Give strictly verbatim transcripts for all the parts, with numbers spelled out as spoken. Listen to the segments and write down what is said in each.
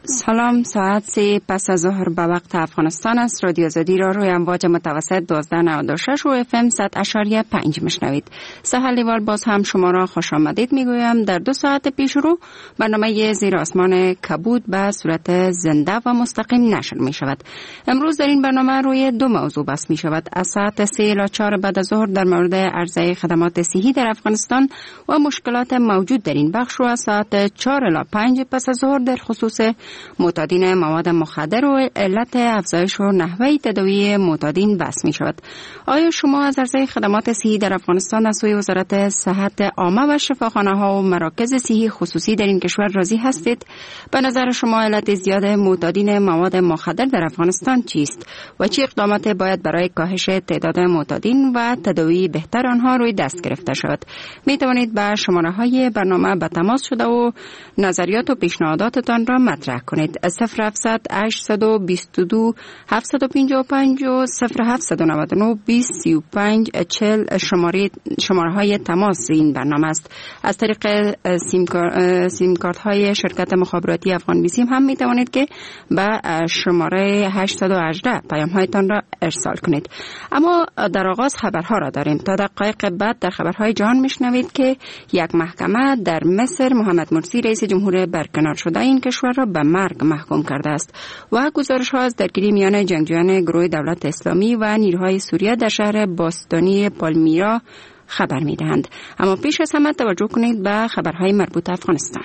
سلام، ساعت سه پس از ظهر به وقت افغانستان است. رادیو آزادی را روی امواج متوسط دوازده نود و شش و اف ام صد اشاریه پنج میشنوید. سهر لیوال باز هم شما را خوش آمدید میگویم. در دو ساعت پیش رو برنامه زیر آسمان کبود به صورت زنده و مستقیم نشر می شود. امروز در این برنامه روی دو موضوع بحث می شود. از ساعت سه الی چهار بعد از ظهر در مورد عرضه خدمات صحی در افغانستان و مشکلات موجود در این بخش، و از ساعت چهار الی پنج پس از ظهر در خصوص معتادین مواد مخدر و علت افزایش و نحوه تداوی معتادین بحث می شود. آیا شما از عرضه خدمات صحی در افغانستان از سوی وزارت صحت عامه و شفاخانه ها و مراکز صحی خصوصی در این کشور راضی هستید؟ به نظر شما علت زیاد معتادین مواد مخدر در افغانستان چیست و چه اقدامات باید برای کاهش تعداد معتادین و تداوی بهتر آنها روی دست گرفته شود؟ می توانید به شماره های برنامه به تماس شده و نظریات و پیشنهاداتتان را مطرح کنید. صفر هفتصد هشتصد و بیست و دو هفتصد و پنجاه و پنج و صفر هفتصد و نود و نه بیست سی و پنج چهل شماره شماره های تماس این برنامه است. از طریق سیم, سیم کارت های شرکت مخابراتی افغان بیسیم هم می توانید که به شماره هشتصد و هجده پیام هایتان را ارسال کنید. اما در آغاز خبرها را داریم. تا دقایق بعد در خبرهای جهان میشنوید که یک محکمه در مصر محمد مرسی رئیس جمهور برکنار شده این کشور را به مرگ محکوم کرده است و گزارش ها از درگیری میان جنگجویان گروه دولت اسلامی و نیروهای سوریه در شهر باستانی پالمیرا خبر میدهند. اما پیش از همه توجه کنید به خبرهای مربوط افغانستان.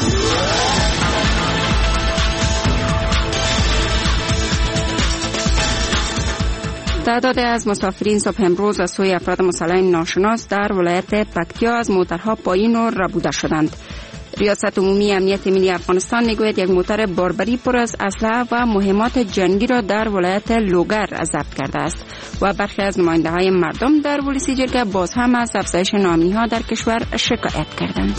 تعداد از مسافرین صبح امروز از سوی افراد مسلح ناشناس در ولایت پکتیا از موترها پایین و ربوده شدند. ریاست عمومی امنیت ملی افغانستان میگوید یک موتر باربری پر از اسلحه و مهمات جنگی را در ولایت لوگر ضبط کرده است و برخی از نماینده های مردم در ولسی جرگه باز هم از افزایش ناامنی ها در کشور شکایت کردند.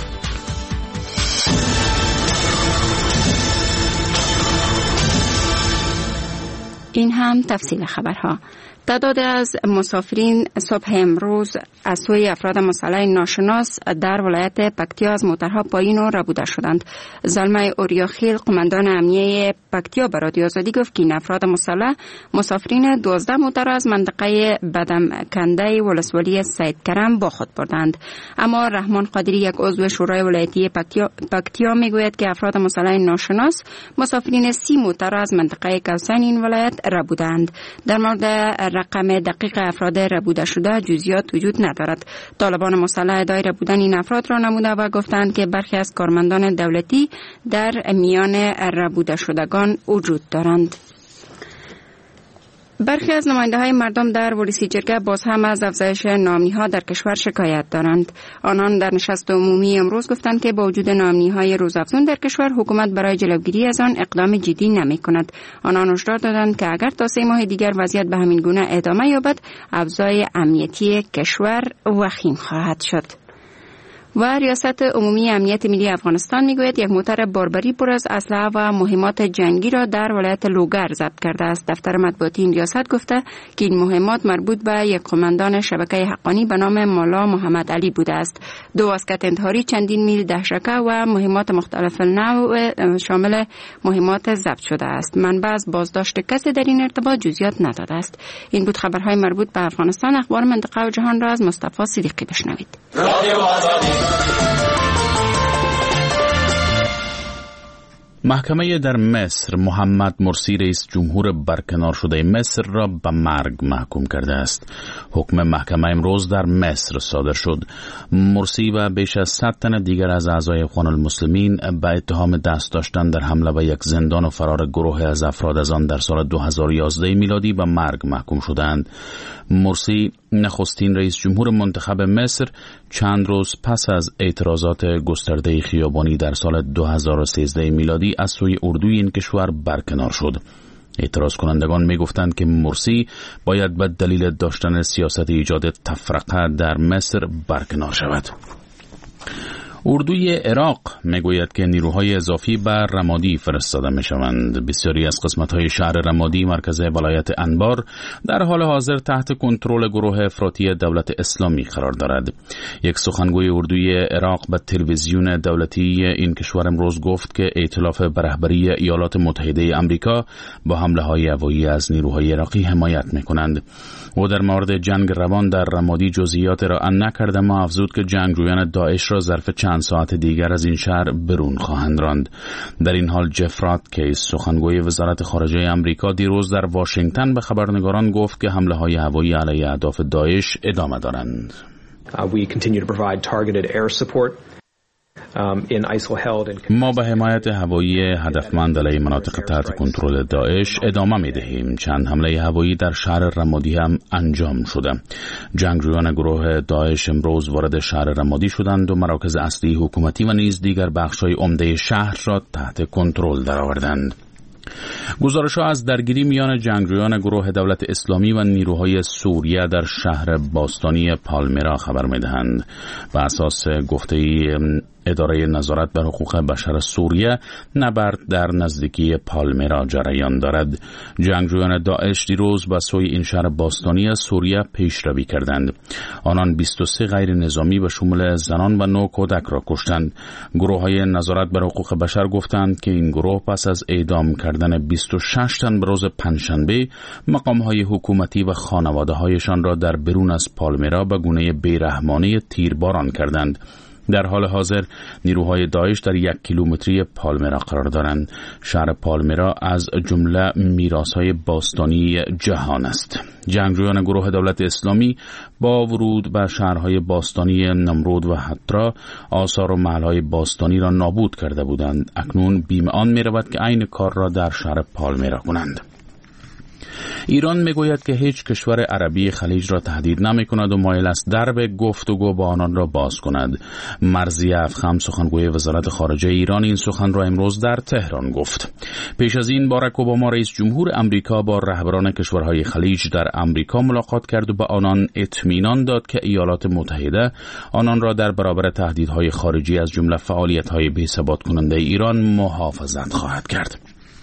این هم تفصیل خبرها. تعداد از مسافرین صبح امروز از سوی افراد مسلح ناشناس در ولایت پکتیا از موترها پایین و ربوده شدند. زلمه اوریاخیل قماندان امنیه پکتیا به رادیو آزادی گفت که این افراد مسلح مسافرین دوازده موتر از منطقه بدمکنده ولسوالی سید کرم با خود بردند. اما رحمان قادری یک عضو شورای ولایتی پکتیا, پکتیا میگوید که افراد مسلح ناشناس مسافرین سی موتر از منطقه کوسن این ولایت ربودند. در مورد رقم دقیق افراد ربوده شده جزئیات وجود ندارد. طالبان مسلح ادعای ربودن این افراد را نموده و گفتند که برخی از کارمندان دولتی در میان ربوده شدگان وجود دارند. برخی از نماینده های مردم در ولسی جرگه باز هم از افزایش ناامنی ها در کشور شکایت دارند. آنان در نشست عمومی امروز گفتند که با وجود ناامنی های روزافزون در کشور حکومت برای جلوگیری از آن اقدام جدی نمی کند. آنان هشدار دادند که اگر تا سه ماه دیگر وضعیت به همین گونه ادامه یابد افزای امنیتی کشور وخیم خواهد شد. و ریاست عمومی امنیت ملی افغانستان میگوید یک موتر باربری پر از اسلحه و مهمات جنگی را در ولایت لوگر ضبط کرده است. دفتر مطبوعاتی این ریاست گفته که این مهمات مربوط به یک قماندان شبکه حقانی به نام مولا محمد علی بوده است. دو واسکت انتحاری، چندین میل دهشکه و مهمات مختلف نوع شامل مهمات ضبط شده است. منبع از بازداشت کسی در این ارتباط جزئیات نداده است. این بود خبرهای مربوط به افغانستان. اخبار منطقه و جهان را از مصطفی صدیقی بشنوید. محکمه در مصر محمد مرسی رئیس جمهور برکنار شده مصر را به مرگ محکوم کرده است. حکم محکمه امروز در مصر صادر شد. مرسی و بیش از صد تن دیگر از اعضای اخوان المسلمین به اتهام دست داشتن در حمله به یک زندان و فرار گروه از افراد از آن در سال دو هزار و یازده میلادی به مرگ محکوم شدند. مرسی نخستین رئیس جمهور منتخب مصر چند روز پس از اعتراضات گسترده خیابانی در سال دو هزار و سیزده میلادی از سوی اردوی این کشور برکنار شد. اعتراض کنندگان می گفتند که مرسی باید به دلیل داشتن سیاست ایجاد تفرقه در مصر برکنار شود. اردوی عراق میگوید که نیروهای اضافی بر رمادی فرستاده میشوند. بسیاری از قسمت‌های شهر رمادی مرکز ولایت انبار در حال حاضر تحت کنترل گروه افراطی دولت اسلامی قرار دارد. یک سخنگوی اردوی عراق به تلویزیون دولتی این کشور امروز گفت که ائتلاف به رهبری ایالات متحده آمریکا با حمله‌های هوایی از نیروهای عراقی حمایت می‌کنند. او در مورد جنگ روان در رمادی جزئیات را نکرد، اما افزود که جنگجویان داعش را ظرف چند ساعت دیگر از این شهر برون خواهند راند. در این حال جفرات کیس سخنگوی وزارت خارجه آمریکا دیروز در واشنگتن به خبرنگاران گفت که حمله‌های هوایی علیه اهداف داعش ادامه دارند. Uh, we continue to provide targeted air support. ما به حمایت هوایی هدفمند علیه مناطق تحت کنترل داعش ادامه می دهیم. چند حمله هوایی در شهر رمادی هم انجام شده. جنگجویان گروه داعش امروز وارد شهر رمادی شدند و مراکز اصلی حکومتی و نیز دیگر بخش‌های عمده شهر را تحت کنترل درآوردند. گزارش‌ها از درگیری میان جنگجویان گروه دولت اسلامی و نیروهای سوریه در شهر باستانی پالمیرا خبر می‌دهند. بر اساس گفته‌ای اداره نظارت بر حقوق بشر سوریه، نبرد در نزدیکی پالمیرا جریان دارد. جنگجویان داعش دیروز به سوی این شهر باستانی سوریه پیشروی کردند. آنان بیست و سه غیر نظامی به شمول زنان و نو کودک را کشتند. گروه‌های نظارت بر حقوق بشر گفتند که این گروه پس از اعدام کردن بیست و شش تن به روز پنجشنبه، مقام‌های حکومتی و خانواده‌هایشان را در برون از پالمیرا به گونه بیرحمانه تیرباران کردند. در حال حاضر نیروهای داعش در یک کیلومتری پالمیرا قرار دارند. شهر پالمیرا از جمله میراث‌های باستانی جهان است. جنگجویان گروه دولت اسلامی با ورود به شهرهای باستانی نمرود و حترا آثار و محل‌های باستانی را نابود کرده بودند. اکنون بیم آن می‌رود که عین کار را در شهر پالمیرا کنند. ایران میگوید که هیچ کشور عربی خلیج را تهدید نمی کند و مایل است درب گفتگو با آنان را باز کند. مرضیه افخم سخنگوی وزارت خارجه ایران این سخن را امروز در تهران گفت. پیش از این باراک اوباما رئیس جمهور آمریکا با رهبران کشورهای خلیج در آمریکا ملاقات کرد و به آنان اطمینان داد که ایالات متحده آنان را در برابر تهدیدهای خارجی از جمله فعالیت‌های بی‌ثبات کننده ایران محافظت خواهد کرد.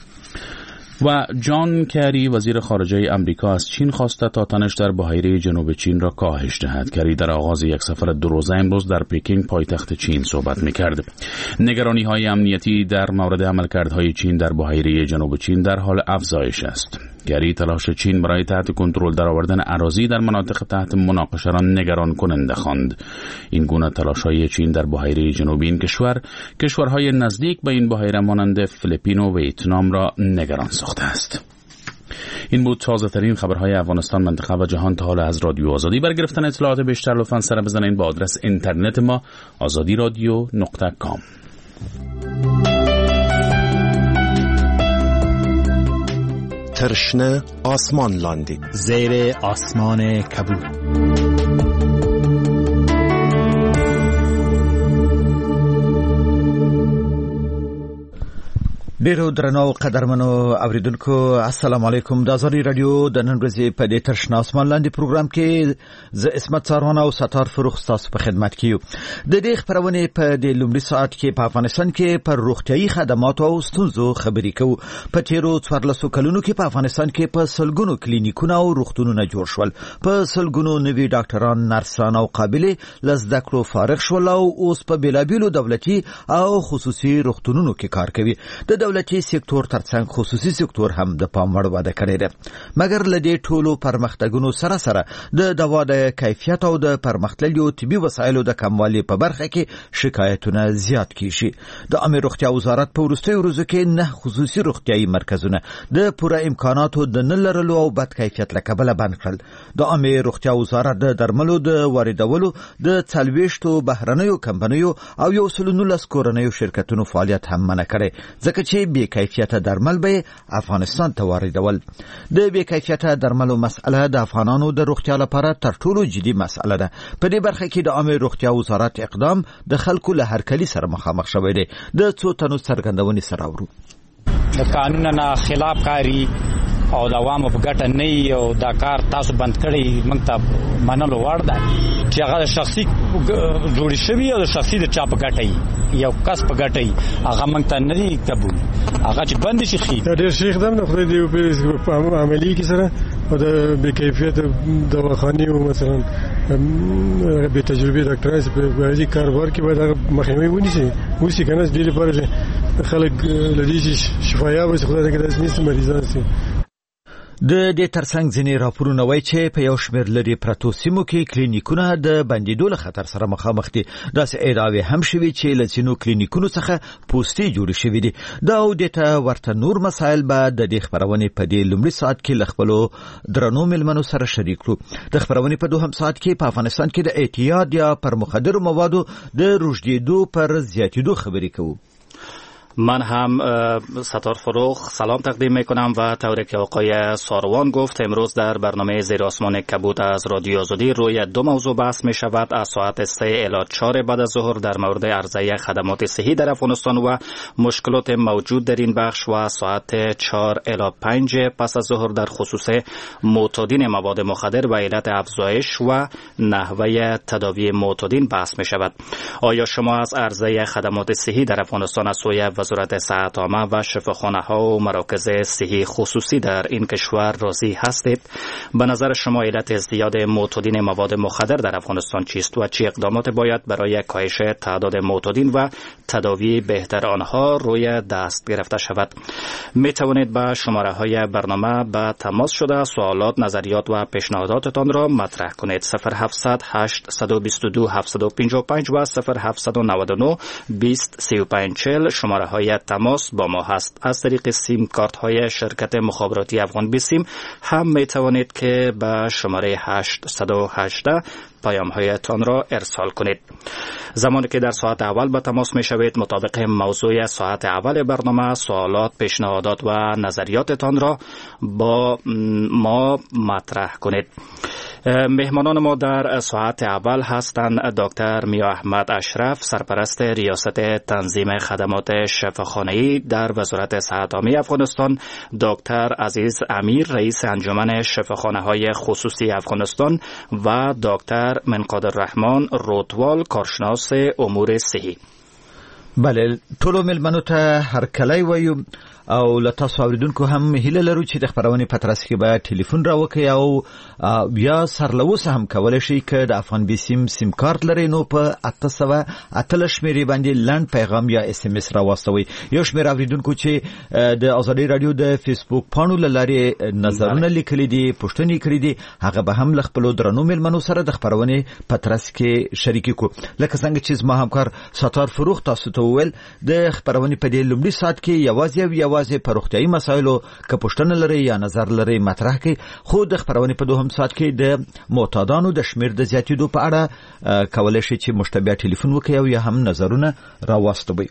و جان کری وزیر خارجه آمریکا از چین خواسته تا تنش در بحیره جنوب چین را کاهش دهد. کری در آغاز یک سفر دو روزه امروز در پکینگ پایتخت چین صحبت می‌کرد. نگرانی‌های امنیتی در مورد عملکردهای چین در بحیره جنوب چین در حال افزایش است. کری تلاش چین برای تحت کنترل درآوردن اراضی در مناطق تحت مناقشه را نگران کننده خواند. این گونه تلاش‌های چین در بحیره جنوبی این کشور کشورهای نزدیک به این بحیره مانند فیلیپین و ویتنام را نگران ساخته است. این بود تازه‌ترین خبرهای افغانستان، منطقه و جهان تا حالا از رادیو آزادی. برای گرفتن اطلاعات بیشتر لطفاً سر بزنید به آدرس اینترنت ما آزادی رادیو نقطه کام. ترشنه آسمان لاندی زیر آسمان کبود. ډیرو درنو قدرمنو اوریدونکو السلام علیکم. د ازادي رادیو د نن ورځې په دې ترشنه آسمان لاندې پروګرام کې ز اسمت سارونه او ستار فروخ تاسو په خدمت کې یو. د دې خبرونه په دې لومړي ساعت کې په افغانستان کې پر روغتيایي خدماتو او ستونزو خبرې کوو. په تیرو څوارلسو کلونو کې په افغانستان کې په سلګونو کلینیکونه او روغتونونه جوړ شول. په سلګونو نوي ډاکټران، نرسان او قابلیت لزده کړو فارغ شول او اوس په بیلابیلو دولتي او خصوصي روغتونونو کې کار کوي. د دولتي سکتور ترڅنګ خصوصي سکتور هم د پام وړ وده کړې ده. مګر لدې ټولو پرمختګونو سره سره د دوا د کیفیت او د پرمختللو طبي وسایلو د کموالي په برخه کې شکایتونه زیات کیږي. د عامه روغتیا وزارت په وروستیو ورځو کې نه خصوصي روغتیايي مرکزونه د پوره امکاناتو د نه لرلو او بد کیفیت له کبله بند کړل. د عامه روغتیا وزارت د درملو د واردولو د څلويشتو بهرنیو کمپنیو او یو سل نولس کورنیو شرکتونو فعالیت هم منع کړي، ځکه چې بې کیفیته درمل به افغانستان ته واردول. د بې کیفیته درملو مسأله د افغانانو د روغتیا لپاره تر ټولو جدي مسأله ده. په دې برخه کې د عامه روغتیا وزارت اقدام د خلکو له هرکلي سره مخامخ شوی دی. د څو تنو څرګندونې سره ورو. د قانون نه خلاف کاری او د عوامو په ګټه نه او دا کار تاسو بند کړی موږ ته منلو وړ ده چې هغه شخصي جوړ شوی او شخصي د چا په ګټه یو کس په ګټه هغه موږ ته نه دی قبول هغه چې بند شي خي ډېر شیخ دم نه خدای دې په عملی کې سره او د بې کیفیت دواخانې او مثلا به تجربه ډاکټرانو په ورځي کاروبار کې باید مخنیوي ونیسي وسی کنه دې لپاره خلک لدی شفایا وي خدای دې داسې نس مریضان سي د دې ترڅنګ ځینې راپورونه وایي چې په یو شمېر لري پرتو سیمو کې کلینیکونه د بندېدو له خطر سره مخامخ دي. داسې ادعاوې هم شوي چې له ځینو کلینیکونو څخه پوستې جوړې شوي دي. دا او دې ته ورته نور مسایل به د دې خپرونې په دې لومړي ساعت کې له خپلو درنو مېلمنو سره شریک کړو. د خپرونې په دوهم ساعت کې په افغانستان کې د اعتیاد یا پر مخدرو موادو د رشدېدو پر زیاتېدو خبرې کوو. من هم ستار فروخ سلام تقدیم میکنم و طوری که آقای ساروان گفت امروز در برنامه زیر آسمان کبود از رادیو آزادی روی دو موضوع بحث می شود. از ساعت سه الی چهار بعد از ظهر در مورد عرضه خدمات صحی در افغانستان و مشکلات موجود در این بخش و ساعت چهار الی پنج پس از ظهر در خصوص معتادین مواد مخدر و علت افزایش و نحوه تداوی معتادین بحث می شود. آیا شما از عرضه خدمات صحی در افغانستان از سوی وزارت صحت عامه و شفاخانه ها و مراکز صحی خصوصی در این کشور راضی هستید؟ به نظر شما علت ازدیاد معتادین مواد مخدر در افغانستان چیست و چه اقدامات باید برای کاهش تعداد معتادین و تداوی بهتر آنها روی دست گرفته شود؟ می توانید با شماره های برنامه به تماس شده سوالات، نظریات و پیشنهاداتتان را مطرح کنید. صفر هفتصد هشت دو دو هفت پنج پنج و صفر هفتصد و نود و نه بیست سی و پنج چهل شماره های تماس با ما هست. از طریق سیم کارت های شرکت مخابراتی افغان بیسیم هم می توانید که به شماره هشت یک هشت پیام هایتان را ارسال کنید. زمانی که در ساعت اول به تماس می شوید مطابق موضوع ساعت اول برنامه سوالات، پیشنهادات و نظریاتتان را با ما مطرح کنید. مهمانان ما در ساعت اول هستند دکتر میا احمد اشرف سرپرست ریاست تنظیم خدمات شفاخانه‌ای در وزارت صحت عامه افغانستان، دکتر عزیز امیر رئیس انجمن شفاخانه‌های خصوصی افغانستان و دکتر منقاد الرحمن روتوال کارشناس امور صحی. بله ټولو مېلمنو ته هرکلی وایو او له تاسو اوریدونکو هم هیله لرو چې د خپرونې په ترڅ کې به ټلیفون راوکړئ او بیا سرلوسه هم کولی شئ که د افغان بیسیم سیم کارت لرئ نو په اته سوه اتلس شمېرې باندې لنډ پیغام یا اس ام اس راواستوئ. یو شمېر اوریدونکو چې د ازادۍ راډیو د فیسبوک پاڼو له لارې نظرونه لیکلي دي، پوښتنې کړي دي، هغه به هم له خپلو درنو مېلمنو سره د خپرونې په ترڅ کې شریکې کړو. لکه څنګه چې زما همکار ستار فروخ تاسو ته وویل د خپرونې په دې لومړي ساعت کې یوازې او یوازې په روغتیایي مسایلو که پوښتنه لرئ یا نظر لرئ مطرح کړئ، خو د خپرونې په دوهم ساعت کې د معتادانو د شمېر د زیاتېدو په اړه کولی شئ چې موږ ته بیا ټلیفون وکړئ او یا هم نظرونه راواستوئ.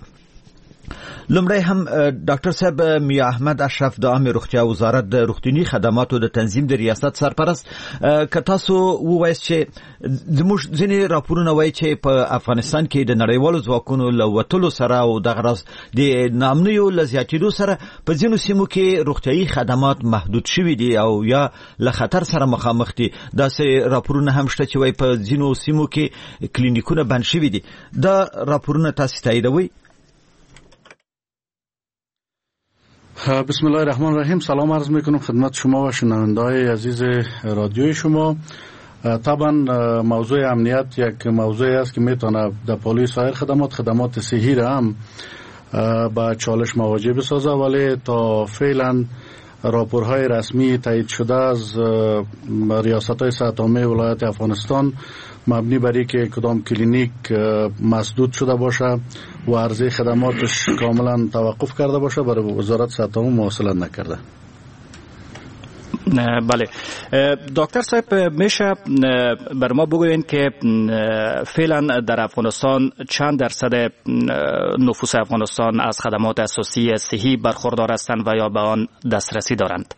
لومړی هم ډاکټر صاحب میا احمد اشرف د عامه روغتیا وزارت د روغتوني خدماتو د تنظیم د ریاست سرپرست، که تاسو ووایاست چې زموږ ځینې راپورونه وایي چې په افغانستان کې د نړیوالو ځواکونو له وتلو سره او دغه راز د ناامنیو له زیاتېدو سره په ځینو سیمو کې روغتیایي خدمات محدود شوي دي او یا له خطر سره مخامخ دي. داسې راپورونه هم شته چې وایي په ځینو سیمو کې کلینیکونه بند شوي دي. دا راپورونه تاسو تاییدوئ؟ بسم الله الرحمن الرحیم. سلام عرض میکنم خدمت شما و شنونده‌های عزیز رادیوی شما. طبعا موضوع امنیت یک موضوعی است که میتونه در پالوی سایر خدمات خدمات صحی را هم با چالش مواجه بسازه، ولی تا فعلا راپورهای رسمی تایید شده از ریاست‌های صحت عامه ولایت افغانستان مبنی بر اینکه کدام کلینیک مسدود شده باشه و عرضه خدماتش کاملا توقف کرده باشه برای وزارت صحت عامه مواصلت نکرده. بله دکتر صاحب، میشه بر ما بگوین که فعلا در افغانستان چند درصد نفوس افغانستان از خدمات اساسی صحی برخوردار هستند و یا به آن دسترسی دارند؟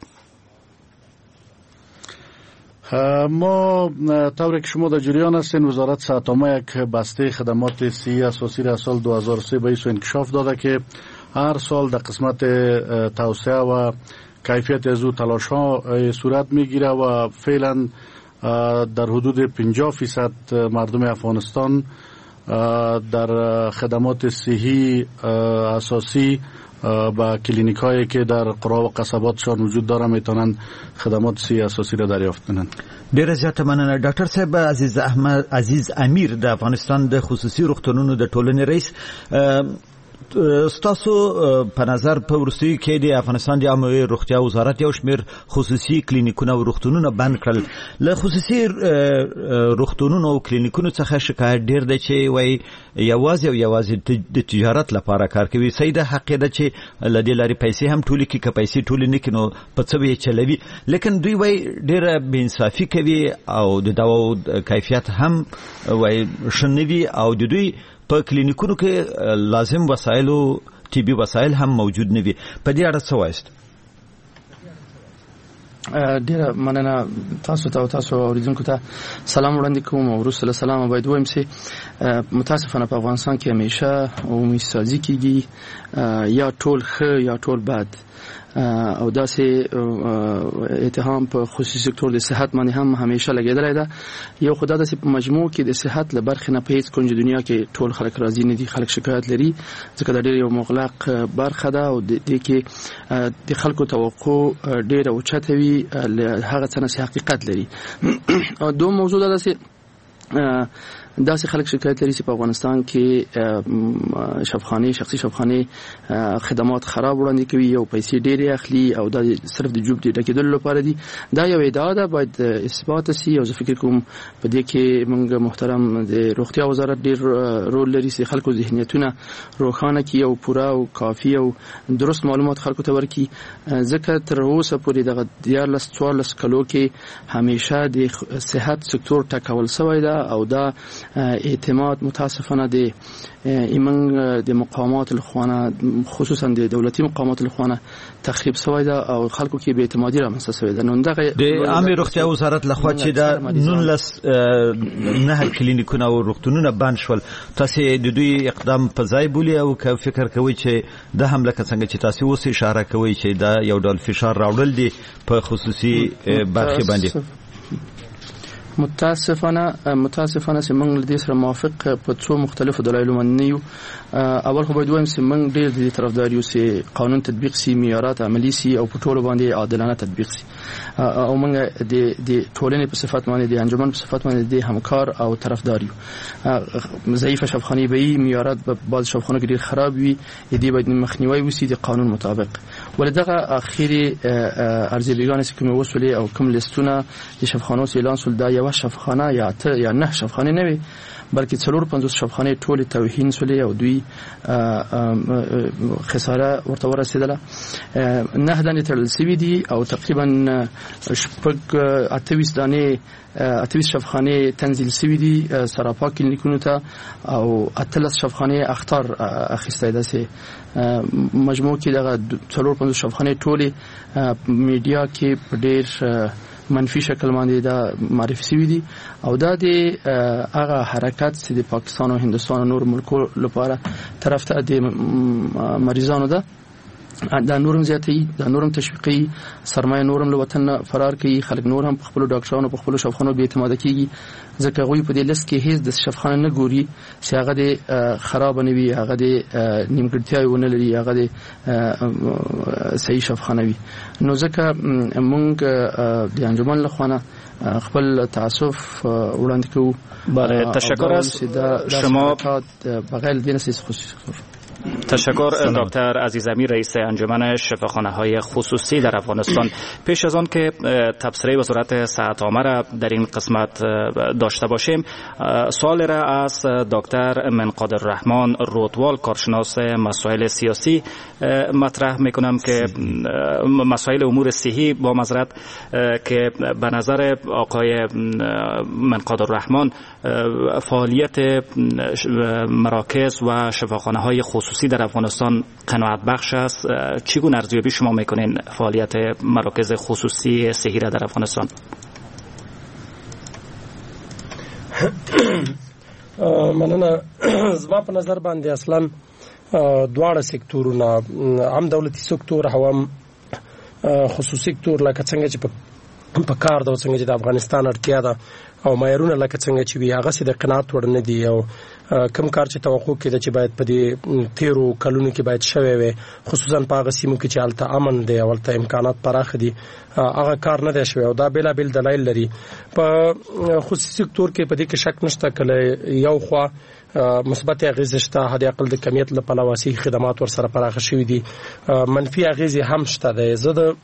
ما طوری که شما در جریان هستین وزارت صحت عامه یک بسته خدمات صحی اساسی را سال دو هزار و سه به ایسو انکشاف داده که هر سال در قسمت توسعه و کیفیت از او تلاش‌ها صورت میگیره و فعلا در حدود پنجاه فیصد مردم افغانستان در خدمات صحی اساسی با کلینیک هایی که در قرا و قصباتشان وجود داره میتونن خدمات صحی اساسی را دریافت کنند. ډیره زیاته مننه ډاکټر صاحب. عزیز احمد عزیز امیر د افغانستان د خصوصي روغتونونو د ټولنې رئیس، ستاسو په نظر په وروستیو کې د افغانستان د عامه روغتیا وزارت یو شمېر خصوصي کلینیکونه او روغتونونه بند کړل. له خصوصي روغتونونو او کلینیکونو څخه شکایت ډیر دی چې وایي یوازې او یوازې د تجارت لپاره کار کوي. صحیح ده، حق ده چې له دې لارې پیسې هم ټولې کړي، که پیسې ټولې نه کړي نو په څه به یې چلوي. لیکن دوی وایي ډېره بېانصافي کوي او د دواو کیفیت هم وایي ښه نه وي او د دوی په کلینیکونو کې لازم وسایل او طبي وسایل هم موجود نه وي. په دې اړه څه وایست؟ ډیره مننه تاسو ته او تاسو اوریدونکو ته سلام وړاندې کوم. او وروسته له سلامه باید وایم چې متاسفانه په افغانستان کې همیشه عمومي سازي کېږي، یا ټول ښه یا ټول بد، او داسې اتهام په خصوصي سکتور د صحت باندې هم همیشه لګېدلی ده. یو خو دا داسې په مجموع کې د صحت له برخې نه په هېڅ کنج دنیا کې ټول خلک راضي نه دي، خلک شکایت لري، ځکه دا ډېر یو مغلق برخه ده او د دې کې د خلکو توقع ډېره اوچته وي له هغه څه نه چې حقیقت لري. او دوم موضوع دا داسې داسې خلک شکایت لري چې په افغانستان کې شفاخانې شخصي شفاخانې خدمات خراب وړاندې کوي، یو پیسې ډېرې اخلي او دا صرف د جوب د ډکېدلو لپاره دي. دا یو ادعا ده، باید اثبات شي. او زه فکر کوم په دې کې موږ محترم د روغتیا وزارت ډېر رول لري چې خلکو ذهنیتونه روښانه کړي او پوره او کافي او درست معلومات خلکو ته ورکړي، ځکه تر اوسه پورې دغه دیارلس څوارلس کلو کې همیشه د صحت سکتور ټکول شوی ده او دا اعتماد متاسفانه د ایمن د مقامات الخوانه خصوصا د دولتي مقامات الخوانه تخریب شوی ده او خلکو کې بې اعتمادي رامنځته شوې ده. نو دغه د عامه روغتیا وزارت لخوا چې دا نولس نه کلینیکونه او روغتونونه بند شول، تاسو د دوی اقدام په ځای بولي او که فکر کوي چې د هم لکه څنګه چې تاسو اوس اشاره کوي چې دا یو ډول فشار راوړل دي په خصوصي برخې باندې؟ متاسفانه متاسفانه چې موږ له دې سره موافق په څو مختلفو دلایلو باندې یو. اول خو باید وایم چې موږ ډېر د طرفدار یو چې قانون تطبیق سي، معیارات عملي سي او په ټولو باندې عادلانه تطبیق سي. او موږ د د ټولنې په صفت باندې د انجمن په صفت باندې د همکار او طرفدار یو. ضعیفه شفاخانې به وي، معیارات په بعض شفاخانو کې ډېر خراب وي، دې باید مخنیوي وشي د قانون مطابق. ولدغه اخیری ارزیابیګان چې کوم وسولې او کوم لیستونه د شفاخانو اعلان سول دا یو شفاخانه یا ته یا نه شفاخانه نه وي، بلکې څلور پنځوس شفاخانې ټولې توهین سولې او دوی خساره ورته ورسېدله. نه دانې تړل سوي دي او تقریبا شپږ اتهویشت دانې اتهویشت شفاخانې تنزیل سوي دي سراپا کلینیکونو ته او اتلس شفاخانې اخطار اخیستی ده چې مجموع کې دغه څلور پنځوس شفاخانې ټولې میډیا کې په ډېر منفي شکل باندې دا معرفي شوي دي او دا د هغه حرکت چې د پاکستان او هندوستان او نور ملکو لپاره طرف ته د مریضانو ده، دا نورم زیاتوي، دا نورم تشویقي، سرمایه نورم له وطن فرار کوي، خلک نور هم په خپلو ډاکټرانو په خپلو شفاخانو بې اعتماده کېږي، ځکه هغوی په دې لست کې هېڅ د شفاخانه نه ګوري چې هغه د خرابه نه وي، هغه د نیمګړتیاوې ونه لري، هغه د صحیح شفاخانه وي. نو ځکه موږ د انجمن له خوا نه خپل تعصف وړاندې کوو. تشکر از شما. بغیر دین خصوصی. تشکر دکتر عزیز امیر رئیس انجمن شفاخانه های خصوصی در افغانستان. پیش از آن که تبصره وزارت صحت عامه را در این قسمت داشته باشیم، سوال را از دکتر منقادر رحمان رودوال کارشناس مسائل سیاسی مطرح میکنم که مسائل امور صحی با معذرت که به نظر آقای منقادر رحمان فعالیت مراکز و شفاخانه های خصوصی در افغانستان قناعت بخش است. چگونه ارزیابی شما میکنین فعالیت مراکز خصوصی صحی را در افغانستان؟ مننه. زما په نظر باندې اصلا دواړه سکتورونه، هم دولتي سکتور او هم خصوصي سکتور لکه څنګه چې په کار د څنګه چې د افغانستان اړتیا ده او معیارونه لکه څنګه چې وی هغه سي د قناعت وړ نه دي او کم کار چې توقع کړي چې باید په دې تیرو کلونو کې باید شوي وي خصوصا په هغه سیمو کې چې الته امن دي او الته امکانات پراخ دي هغه کار نه دی شوی او دا بیل بیل دلایل لري په خصوصي سکتور کې په دې کې شک نشته کله یو خوا مثبت اغیزه شته هدي عقل د کمیت لپاره واسي خدمات ور سره پراخ شوي دي منفي اغیزه هم شته ده زه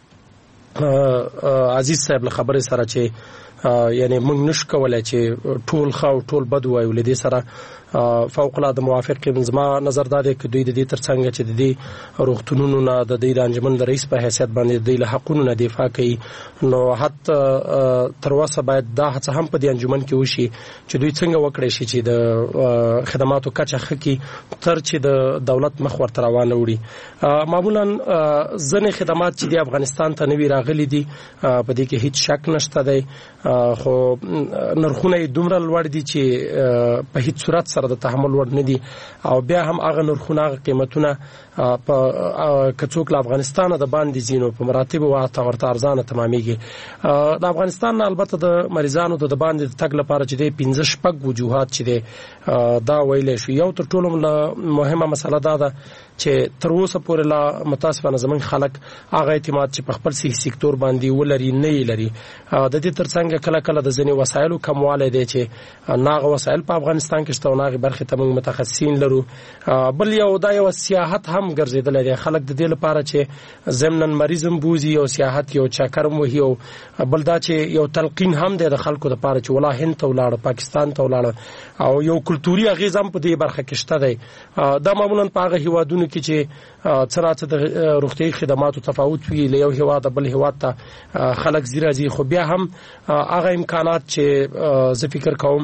عزیز صاحب له خبرې سره چې یعنی موږ نش کولای چې ټول خو ټول بد وایو لدې سره فوق العاده موافق یم زما نظر دا دی چې دوی د دې ترڅنګ چې د دې روغتونونو نه د دې د انجمن د رئیس په حیثیت باندې د له حقوقو نه دفاع کوي نو حتی تر اوسه باید دا هڅه هم په دې انجمن کې وشي چې دوی څنګه وکړي شي چې د خدماتو کچه خکې تر چې د دولت مخ ورته روانه وړي معمولا ځنې خدمات چې د افغانستان ته نوي راغلي دي په دې کې هیڅ شک نشته دی خو نرخونه دومره لوړ دي چې په هیڅ صورت سره د تحمل وړ نه دي او بیا هم هغه نرخونه قیمتونه په کڅوک له افغانستان د باندې زینو په مراتب او ورته ارزانه تمامېږي د افغانستان البته د مریضانو د باندې د تګ لپاره چې د پنځه شپږ وجوهات چې د دا ویل شو یو تر ټولو مهمه مسله دا ده چې تر اوسه پورې لا متاسفانه زمون خلک هغه اعتماد چې په خپل صحي سکتور باندې ولري نه لري د دې ترڅنګ کله کله د ځینې وسایلو کمواله دي چې ناغه وسایل په افغانستان کې شته ناغه برخه ته موږ متخصصین لرو بل یو دا یو سیاحت هم ګرځیدل دي خلک د دې لپاره چې زمنن مریضم بوزي او سیاحت یو چکرم وهي او بل دا چې یو تلقین هم دی د خلکو لپاره چې ولا هند ته ولاړ پاکستان ته ولاړ او یو کلتوري اغیزم په دې برخه کې شته دی دا معمولا په هغه هیوادونو کې چې څراڅ د روغتي خدماتو تفاوت وی له یو هیواد بل هیواد ته خلک زیرازي خو بیا هم هغه امکانات چې زه فکر کوم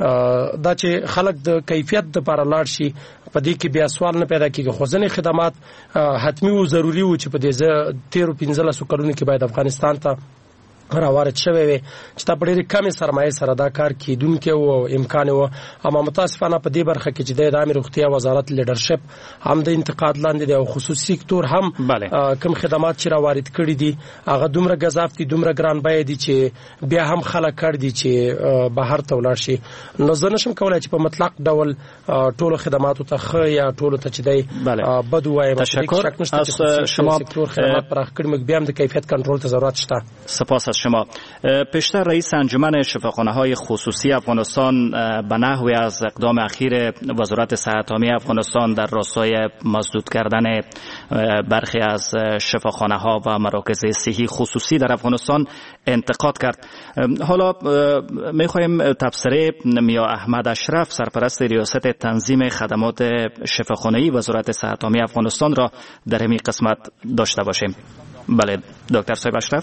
دا چې خلک د کیفیت لپاره لاړ شي په دې کې بیا سوال نه پیدا کیږي خو ځنې خدمات حتمی او ضروری و چې په دې تیر پنځلس کلونو کې باید افغانستان ته راوارد شوی وي چې تا په ډېرې کمې سرمایې سره دا کار کیدونکې او امکان و اما متاسفانه په دې برخه کې چې د عامه روغتیا وزارت لیډرشپ هم د انتقاد لاندې دی او خصوصي سکتور هم کوم خدمات چې راوارد کړي دي هغه دومره غذاف دي دومره ګران بیه دي چې بیا هم خلک کړ دي چې بهر ته ولاړ شي نو زه نشم کولای چې په مطلق ډول ټولو خدماتو ته خو یا ټولو ته چې دی بد وایم تشکر از شما سکتور خدمات پراخ کړي موږ بیا هم د کیفیت کنټرول ته ضرورت شته سپاس شما. پیشتر رئیس انجمن شفاخانه‌های خصوصی افغانستان به نحوی از اقدام اخیر وزارت صحت عامه افغانستان در راستای مسدود کردن برخی از شفاخانه‌ها و مراکز صحی خصوصی در افغانستان انتقاد کرد. حالا می‌خوایم تبصره میا احمد اشرف سرپرست ریاست تنظیم خدمات شفاخانه‌ای وزارت صحت عامه افغانستان را در همین قسمت داشته باشیم. بله دکتر صاحب اشرف.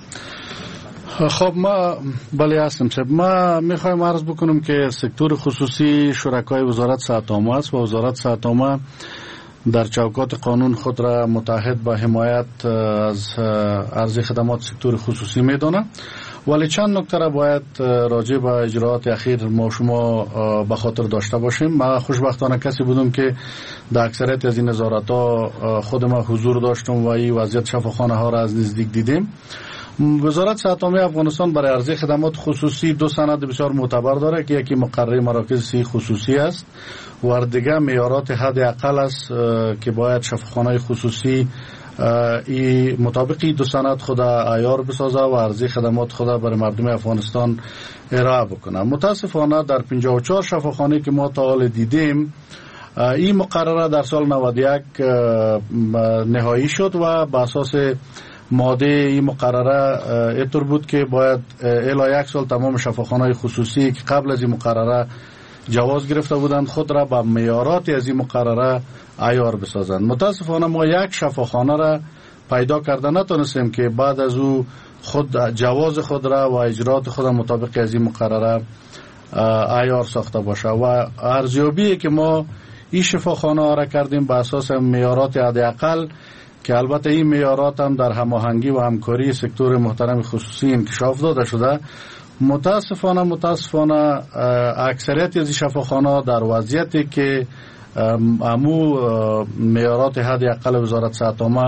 خب ما بله هستم صاحب ما میخوایم عرض بکنم که سکتور خصوصی شرکای وزارت صحت عامه است و وزارت صحت عامه در چوکات قانون خود را متحد با حمایت از عرضه خدمات سکتور خصوصی میدانه ولی چند نکته را باید راجع به اجراءات اخیر ما شما به خاطر داشته باشیم. ما خوشبختانه کسی بودم که در اکثریت از این نظارت‌ها خود ما حضور داشتم و این وضعیت شفاخانه ها را از نزدیک دیدیم. وزارت صحت عامه افغانستان برای عرضه خدمات خصوصی دو سند بسیار معتبر داره که یکی مقرره مراکز صحی خصوصی است و دیگه معیارات حد اقل است که باید شفاخانه خصوصی ای مطابق دو سند خود عیار بسازه و عرضه خدمات خود برای مردم افغانستان ارائه بکنه. متاسفانه در پنجاه و چهار شفاخانه که ما تا حال دیدیم این مقرره در سال نود و یک نهایی شد و به اساس ماده این مقرره اینطور بود که باید الی یک سال تمام شفاخانه‌های خصوصی که قبل از این مقرره جواز گرفته بودند خود را به معیارات از این مقرره عیار بسازند. متاسفانه ما یک شفاخانه را پیدا کرده نتونستیم که بعد از او خود جواز خود را و اجرات خود مطابق از این مقرره عیار ساخته باشه و ارزیابی که ما این شفاخانه ها را کردیم به اساس معیارات حداقل که البته این معیارات هم در هماهنگی و همکاری سکتور محترم خصوصی انکشاف داده شده. متاسفانه متاسفانه اکثریت از شفاخانه‌ها در وضعیتی که امو معیارات حد اقل وزارت صحت عامه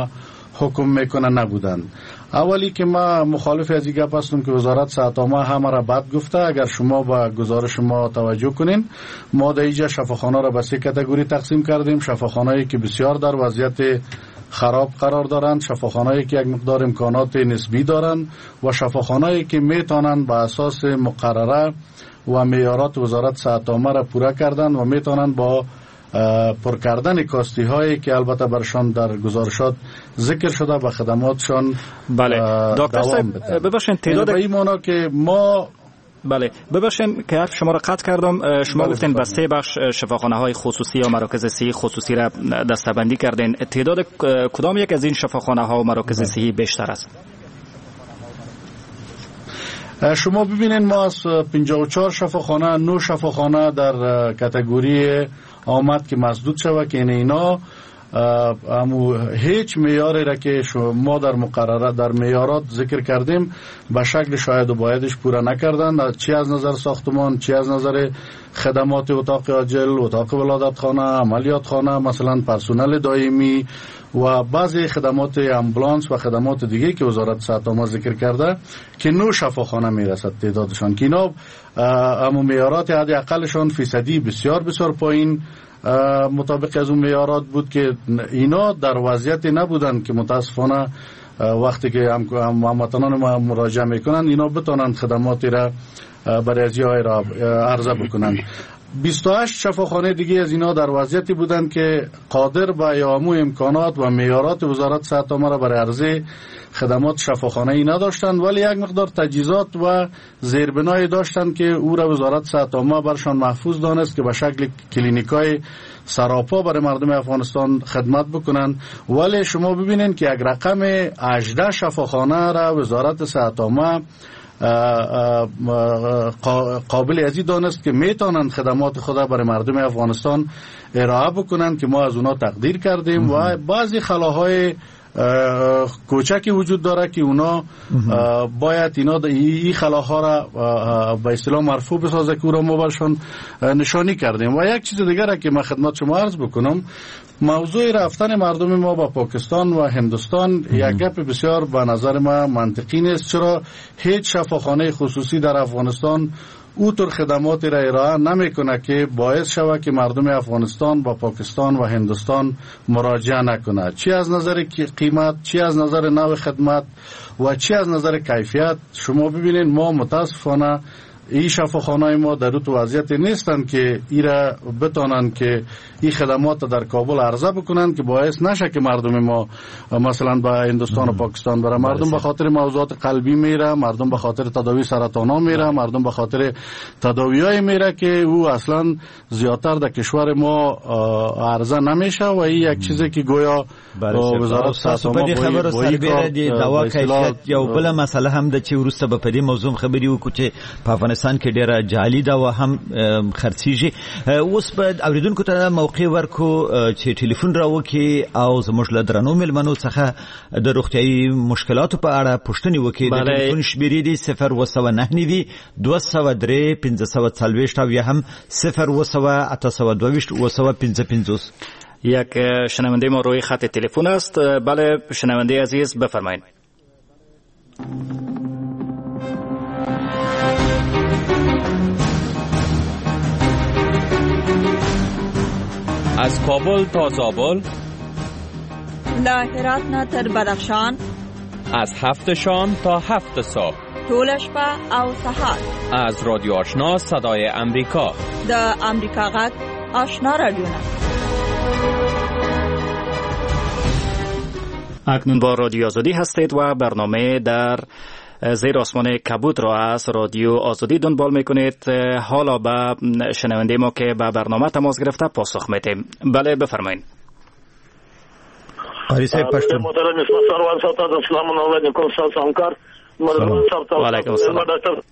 حکم میکنه نبودند. اولی که ما مخالف از این گپ هستم که وزارت صحت عامه همه را بد گفته. اگر شما با گزارش ما توجه کنین، ما در اینجا شفاخانه را به سه کاتگوری تقسیم کردیم. شفاخانه‌ای که بسیار در وضعیت خراب قرار دارند، شفاخانه‌ای که یک مقدار امکانات نسبی دارند و شفاخانه‌ای که میتونند به اساس مقرره و معیارات وزارت صحت عامه را پورا کردن و میتونند با پر کردن کاستی هایی که البته برشان در گزارشات ذکر شده به خدماتشان بله دکتر صاحب ببخشید تعداد این معنا که ما بله ببخشید که حرف شما را قطع کردم. شما بله گفتین به سه بخش شفاخانه های خصوصی یا مراکز صحی خصوصی را دسته‌بندی کردین. تعداد کدام یک از این شفاخانه ها و مراکز صحی بیشتر است؟ شما ببینید ما از پنجاه و چهار شفاخانه نه شفاخانه در کاتگوری آمد که مسدود شود که این اینا امو هیچ معیاری را که ما در مقررات در معیارات ذکر کردیم به شکل شاید و بایدش پورا نکردند، چی از نظر ساختمان، چی از نظر خدمات اتاق عاجل، اتاق ولادت خانه، عملیات خانه، مثلا پرسنل دائمی و بعضی خدمات امبولانس و خدمات دیگه که وزارت صحت عامه ذکر کرده که نو شفاخانه میرسد تعدادشان که اینا امو معیارات حد اقلشان فیصدی بسیار بسیار پایین مطابق از اون معیارات بود که اینا در وضعیتی نبودن که متاسفانه وقتی که هموطنان ما مراجعه میکنن اینا بتونن خدماتی را برای ازیای را عرضه بکنن. بیست و هشت شفاخانه دیگه از اینا در وضعیتی بودن که قادر به اعامه امکانات و معیارات وزارت صحت عامه را برای عرضه خدمات شفاخانه ای نداشتند، ولی یک مقدار تجهیزات و زیربنایی داشتند که او را وزارت صحت عامه برشان محفوظ دانست که به شکل کلینیکای سراپا برای مردم افغانستان خدمت بکنند. ولی شما ببینید که یک رقم هجده شفاخانه را وزارت صحت عامه قابل ازی دانست که میتونند خدمات خود برای مردم افغانستان ارائه بکنند که ما از اونا تقدیر کردیم و بعضی خلاهای کوچکی وجود داره که اونا باید اینا این خلاها را به اصطلاح مرفوع بسازه که او را ما برشان نشانی کردیم. و یک چیز دیگر که من خدمت شما عرض بکنم، موضوع رفتن مردم ما با پاکستان و هندوستان یک گپ بسیار به نظر ما منطقی نیست. چرا هیچ شفاخانه خصوصی در افغانستان اوتر خدمات را ارائه نمیکنه که باعث شود که مردم افغانستان با پاکستان و هندوستان مراجعه نکنه، چی از نظر قیمت، چی از نظر نوع خدمت و چی از نظر کیفیت. شما ببینید ما متاسفانه این شفاخانه ما در اون وضعیت نیستن که ایرا بتونن که این خدمات در کابل عرضه بکنن که باعث نشه که مردم ما مثلا با هندوستان و پاکستان بره. مردم به خاطر موضوعات قلبی میره، مردم به خاطر تداوی سرطان ها میره، مردم به خاطر تداویای میره که او اصلا زیادتر در کشور ما عرضه نمیشه و این یک چیزی که گویا وزارت صحت عامه خبر سربیره دی دوا کیفیت یو بل مسئله هم د چې ورسته په دې موضوع خبري وکړو چې په افغانستان کې ډیره جعلي دوا هم خرڅيږي. اوس په اوریدونکو ته موقع ورکو چې ټلیفون راوکي او زموږ له درنو ملمنو څخه د روغتيایي مشکلاتو په اړه پوښتنې وکړي. د ټلیفون شمیرې دي صفر و سو نه نوي دوه سو درې پنځه سو څلوېښت او یا هم صفر و سو اته سو دوه و سو پنځه پنځوس. یک شنونده ما روی خط تلفن است. بله شنونده عزیز بفرمایید. از کابل تا زابل، له هرات نه تر بدخشان، از هفت شام تا هفت صبح، ټول شپه او سهار. از رادیو آشنا صدای امریکا، د امریکا غږ آشنا رادیو. اکنون با رادیو آزادی هستید و برنامه در زیر آسمان کبود را از رادیو آزادی دنبال میکنید. حالا به شنونده ما که به برنامه تماس گرفته پاسخ میدیم. بله بفرمایید. قاری صاحب پشتون. محترم اسمت سروان صاحب السلام علیکم ساز همکار مرحبا صاحب. و علیکم السلام.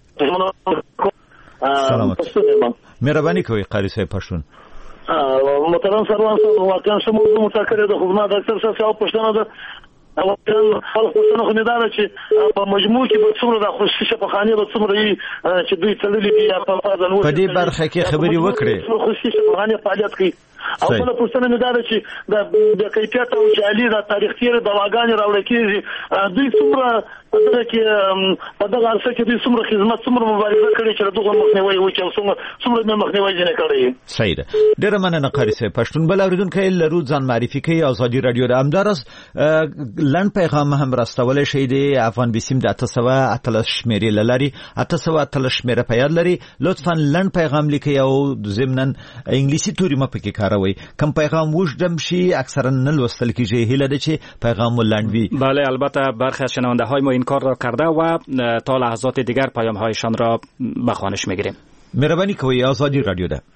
سلامت. مهربانی کوي قاری صاحب پشتون. محترم سروان صاحب واقعا شمو متکر د خدمت ډاکټر صاحب پښتنه ده او خلک پښتنه خو نه دا چې په مجموع کې به څومره د خصوصي شفاخانې به څومره چې دوی تللي دي په فاز نور په دې برخه کې خبري وکړي خصوصي شفاخانې فعالیت کوي او بل پوښتنه مې دا ده چې د کیفیت او جعلي د تاریخ تیر دواګانې راوړل کېږي دوی څومره په دغه کې په دغه ارسه کې دوی څومره خدمت څومره مبارزه کړې چې دغه مخنیوي وکړي او څومره څومره مخنیوي ځنه کړی. صحیح ده. ډېر مننه قاری صاحب. پښتون بل اوریدونکو لرو ځان معرفي کوي. ازادي رادیو د امدارس لند پیغام هم راستول شي د افغان بسیم د اته سوه اتلس شمیرې لري اته سوه اتلس شمیره په یاد لري. لطفا لند پیغام لیکي او ضمنن انګلیسي توري مې پکې کاروي. کم پیغام وژدم شي اکثرا نه لوستل کیږي. هیله ده چې پیغام لند وي. بله البته برخی از شنونده های ما این کار را کرده و تا لحظات دیگر پیام هایشان را به خوانش میگیریم. مهربانی کوي. آزادی رادیو ده.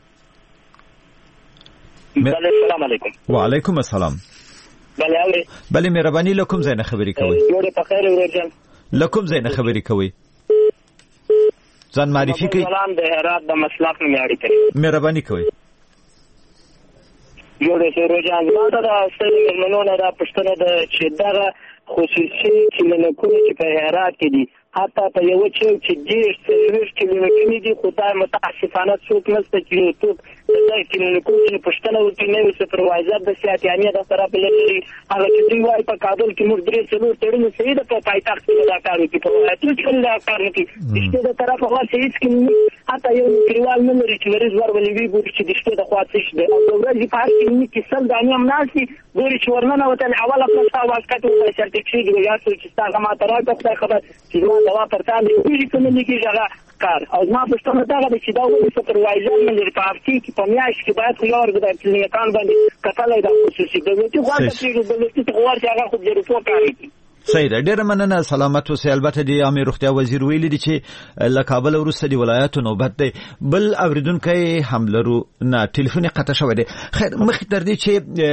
بله سلام علیکم. و علیکم السلام. بله اوري. بله مهربانی لکم زین خبرې کوي. جوړه په خیر ورجن. لکم زین خبرې کوي. ځان معرفي کوي. سلام د هرات د مسلک نه اړیکه کوي. مهربانی کوي. جوړه شو ورجن دا د ستړي منونه د پښتنه د چې دغه خصوصي کلینیکونه چې په هرات کې دي حتی په یو چې چې دیش څلور کلینیکونه دي خدای متاسفانه څوک نشته چې ټول د کلینیکونو چې پښتنه وکړي نو سپروایزر د سیاتیانه د طرف لري هغه چې دوی وايي په کابل کې موږ درې څلور تړون سید په پایتخت کې دا کار کوي په هاتو چې دا کار کوي چې د طرف هغه هیڅ کې حتی یو کلیوال نه لري چې مریض ورولې وی ګوري چې د شپې د خواص شي او د ورځې په هر کې کې سل دانې هم ناشي ګوري چې ورننه وته اوله په تاسو واسکټ او سرټیفیکیټ دی یا څه چې تاسو ما ته راځي خبر چې ما دوا پر تاسو دې کومه کې ځای کار او ما پښتنه دا د چې دا ولې سپروایزر نه لري په هفته کې په میاشت کې باید خو یو د کلینیکان باندې کتلای دا خصوصي دولتي غواړي چې دولتي غواړي هغه خو د رپورټ کوي. صحیح ده. ډېر مننه. سلامت اوسئ. البته د عامه روغتیا وزیر ویلي دي چې له کابل وروسته د ولایاتو نوبت دی. بل اوریدونکي هم لرو نه ټلیفون قطع شوی دی. خیر مخکې تر دې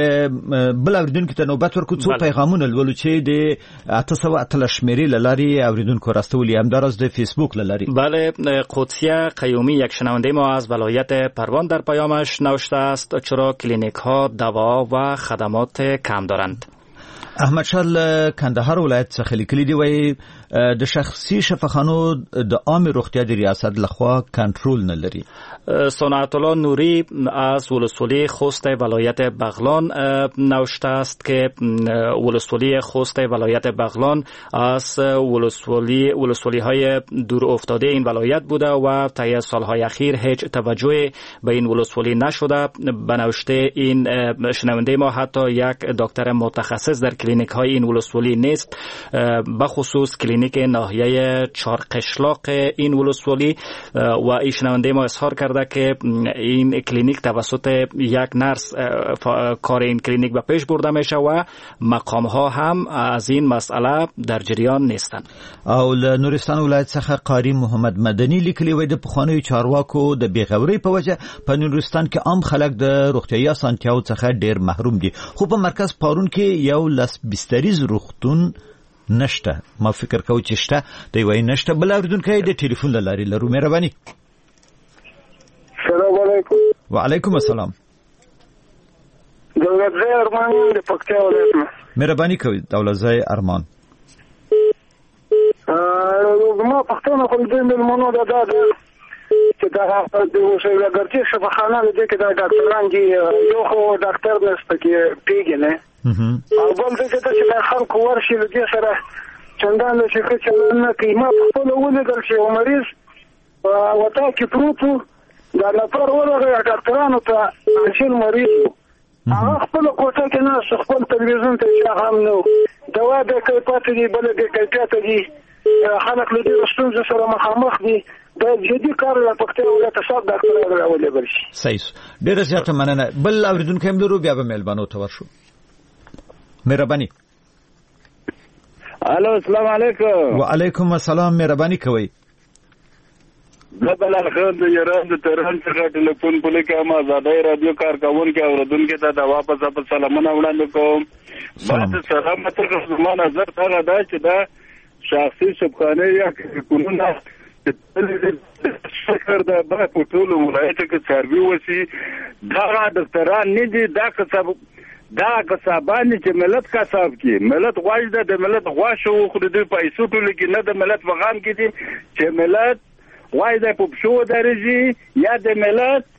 چې بل اوریدونکي ته نوبت ورکړو څو پیغامونه لولو چې د اته سوه اتلس شمیرې له لارې اوریدونکو راستولي همداراز د فیسبوک له لارې. بله قدسیه قیومی یک شنونده ما از ولایت پروان در پیامش نوشته است چرا کلینیک ها دوا و خدمات کم دارند. احمد شال کندهار ولایت څخه لیکلي دی وایي د شخصي شفاخانو د عامه روغتیا د ریاست لخوا کنټرول نه لري. صنعت الله نوری از ولسوالی خوست ولایت بغلان نوشته است که ولسوالی خوست ولایت بغلان از ولسوالی ولسوالی های دور افتاده این ولایت بوده و طی سالهای اخیر هیچ توجه به این ولسوالی نشده. به نوشته این شنونده ما حتی یک دکتر متخصص در کلینیک های این ولسوالی نیست، به خصوص کلینیک ناحیه چارقشلاق این ولسوالی. و این شنونده ما اظهار کرده که این کلینیک توسط یک نرس کار این کلینیک به پیش برده میشه و مقام ها هم از این مسئله در جریان نیستند. او له نورستان ولایت څخه قاری محمد مدني لیکلی وای د پخوانیو چارواکو د بیغوري په وجه په نورستان کې عام خلک د روغتیايي اسانتیاو څخه ډیر محروم دي. خو په مرکز پارون کې یو لس بستریز روغتون نشته. ما فکر کوم چې شته دی وای نشته. بل اوریدونکو د ټلیفون لاري لرو. مهرباني. السلام علیکم. وعلیکم السلام. دولت زای ارمان د پکتیا ولایت. مهرباني کوي دولت زای ارمان. ا ما پښتون خو دې ملمنو دا دا چې دا د وسایلګرځي شفاخانه دې کې دا ډاکټران دي یو خو ډاکټر نشته کې پیګنه او بل څه چې د خلکو ورشي د دې سره چندان چې چې نه کیمه خپل ولګل شي او مریض وتا کې پروتو دا لپاره ورغه ډاکټرانو ته انشل مریض هغه خپل کوټه کې نه خپل تلویزیون ته شغام نو دوا د کیفیت دی بل د کیفیت دی خلک له دې ستونزو سره مخامخ دي. دا جدي کار لا پکته ولا تصاب ډاکټر راولې برشي. صحیح. ډېر زیاته مننه. بل اوریدونکو هم درو بیا به مهربانو ته ورشو. مهرباني. الو السلام علیکم. وعلیکم السلام. مهرباني کوي. بل الخير د یاران د تهران څخه ټلیفون په لیکه ما آزادای رادیو کارکونکو اوردونکو ته د واپس په سلامونه وړاندې کوم. بعد سلام تر زمانه نظر ته دا چې دا شخصي شفاخانه یا کلینیکونه شکر دا به په ټول ولایت کې څاروي وسی دا ډاکټران نه دي. دا کسب دا کسبان چې ملت کسب کې ملت غواړي د ملت غواشه خو د پیسو ټول کې نه د ملت وغام کې دي چې ملت غواړي د پښو درځي یا د ملت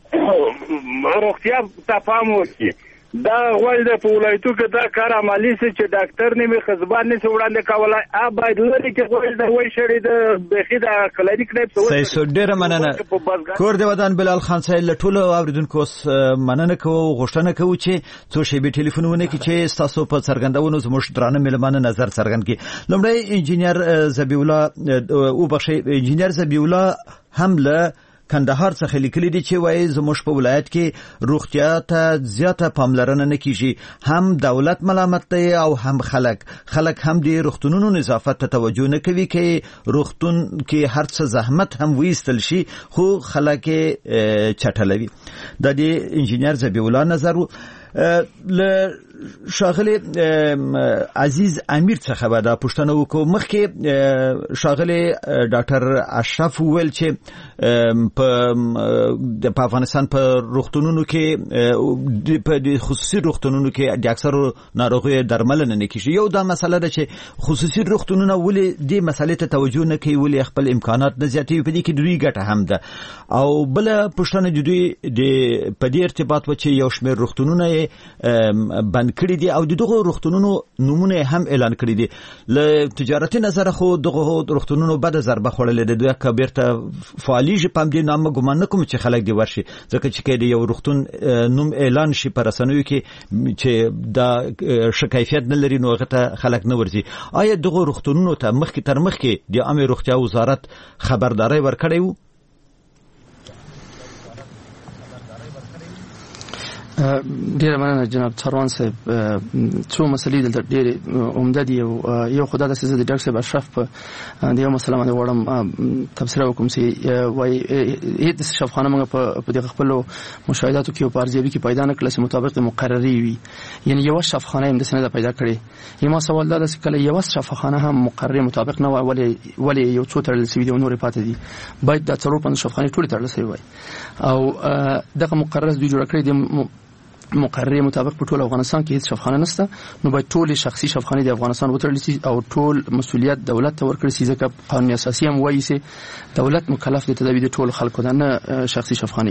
روغتیا ته پام وکړي. دا غوړ د په ولایتو کې دا کار عملی سي چې ډاکټر نیمه خزبان نه وړاندې کولای ا باید لري چې غوړ د وای شړې د بخي د کلینیک نه په صحیح سو ډیره مننه. کور دی ودان بلال خان صاحب له ټولو اوریدونکو مننه کوو غوښتنه کوو چې څو شی به ټلیفونونه کې چې تاسو په څرګندونو زموږ درانه ملمانه نظر څرګند کړي. لومړی انجینیر زبی الله او بخشي انجینیر زبی الله هم له کندهار څخه لیکلي دي چې وایي زموږ په ولایت کې روغتیا ته زیاته پاملرنه نه کیږي. هم دولت ملامت دی او هم خلک خلک هم د روغتونونو نظافت ته توجه نه کوي کې روغتون کې هر څه زحمت هم ویستل شي خو خلک چټلوي. د دې انجینیر زبی الله نظر ل شاغلی عزیز امیر څخه به دا پوښتنه وکړو. مخکې شاغلی ډاکټر اشرف ویل چې په د افغانستان په روغتونونو کې په خصوصي روغتونونو کې د اکثرو ناروغیو درملنه نه کیږي. یو دا مسله ده چې خصوصي روغتونونه ولې دې مسلې ته توجه نه کوي، ولې خپل امکانات نه زیاتوي، په دې کې دوی ګټه هم ده. او بل پوښتنه د دوی د په دې ارتباط و چې یو شمېر روغتونونه بند کړی دي او دغه روغتونونو نمونه هم اعلان کړی دي. له تجارتي نظر خو دغه روغتونونو بد ضربه خوړلې ده. دوی کبیرته فعالیږي په دې نامه ګمان نه کوم چې خلک دی ورشي، ځکه چې کې یو روغتون نوم اعلان شي پر رسنیو کې چې دا شکایت نه لري نو هغه ته خلک نه ورځي. آیا دغه روغتونونو ته مخکې تر مخکې د عامه روغتیا وزارت خبرداري ورکړی وو؟ ډیره مننه جناب څاروان صاحب. څو مسلې دلته ډېرې عمده دي. یو خدای د سزا د ډاکټر صاحب اشرف په د یو مسله باندې وړم تبصره وکم چې وای هیڅ شفاخانه موږ په دغه خپل مشاهداتو کې او په ارزیابي کې پیدا نه کړل چې مطابق مقرري وي. یعنی یو شفاخانه هم د سند پیدا کړي. یما سوال دا چې کله یو شفاخانه هم مقرري مطابق نه وای ولې ولې یو څو ترل سوي دي او نور پاتې دي. باید د څلور پنځه شفاخانه ټول ترل سوي وای او دغه مقررات دوی جوړ کړی دي مقرره مطابق په ټول افغانستان کې هیڅ شفاخانه نشته. نو باید ټول شخصي شفاخانه د افغانستان وترل شي او ټول مسولیت دولت ته ورکړي شي، ځکه قانون اساسي هم وایي چې دولت مکلف دی تدابیر د ټول خلکو نه شخصي شفاخانه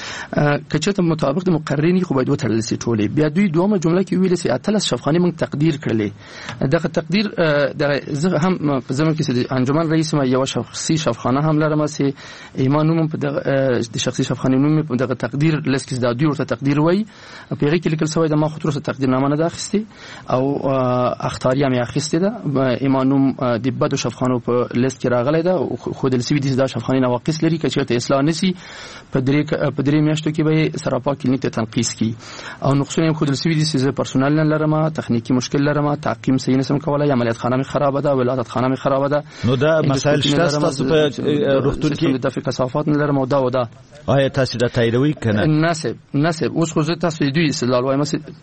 کچته مطابق د مقررینی خو باید وترل شي ټول. بیا دوی دومره جمله کې ویل چې اتلس شفاخانه موږ تقدیر کړلې. دغه تقدیر د هم په زمون کې د انجمن رئیس ما یو شخصي شفاخانه هم لرم چې ایمانوم په د شخصي شفاخانه نوم په دغه تقدیر لسکې د دوی ورته تقدیر وایي. پیغی کې لیکل شوی د ما خطر سره تقدیرنامه نه اخیستی او اختاریه مې اخیستی ده. ایمانوم د بدو شفاخانو په لیست کې راغلی ده خو د سوي د شفاخانه نواقص لري که چېرته اصلاح نشي په درې په درې میاشتو کې به سراپا کلینیک ته تنقیس کی او نقصونه خو د سوي د سیزه پرسونل نه لرم، تخنیکی مشکل لرم، تعقیم صحیح نسم کولای، عملیات خانه مې خراب ده، ولادت خانه مې خراب ده. نو دا مسائل شته تاسو په روغتون کې د دفع کثافات نه لرم او دا و دا. آیا تاسو دا تاییدوي کنه؟ ناسب ناسب اوس خو زه تاسو دوی استدلال وایم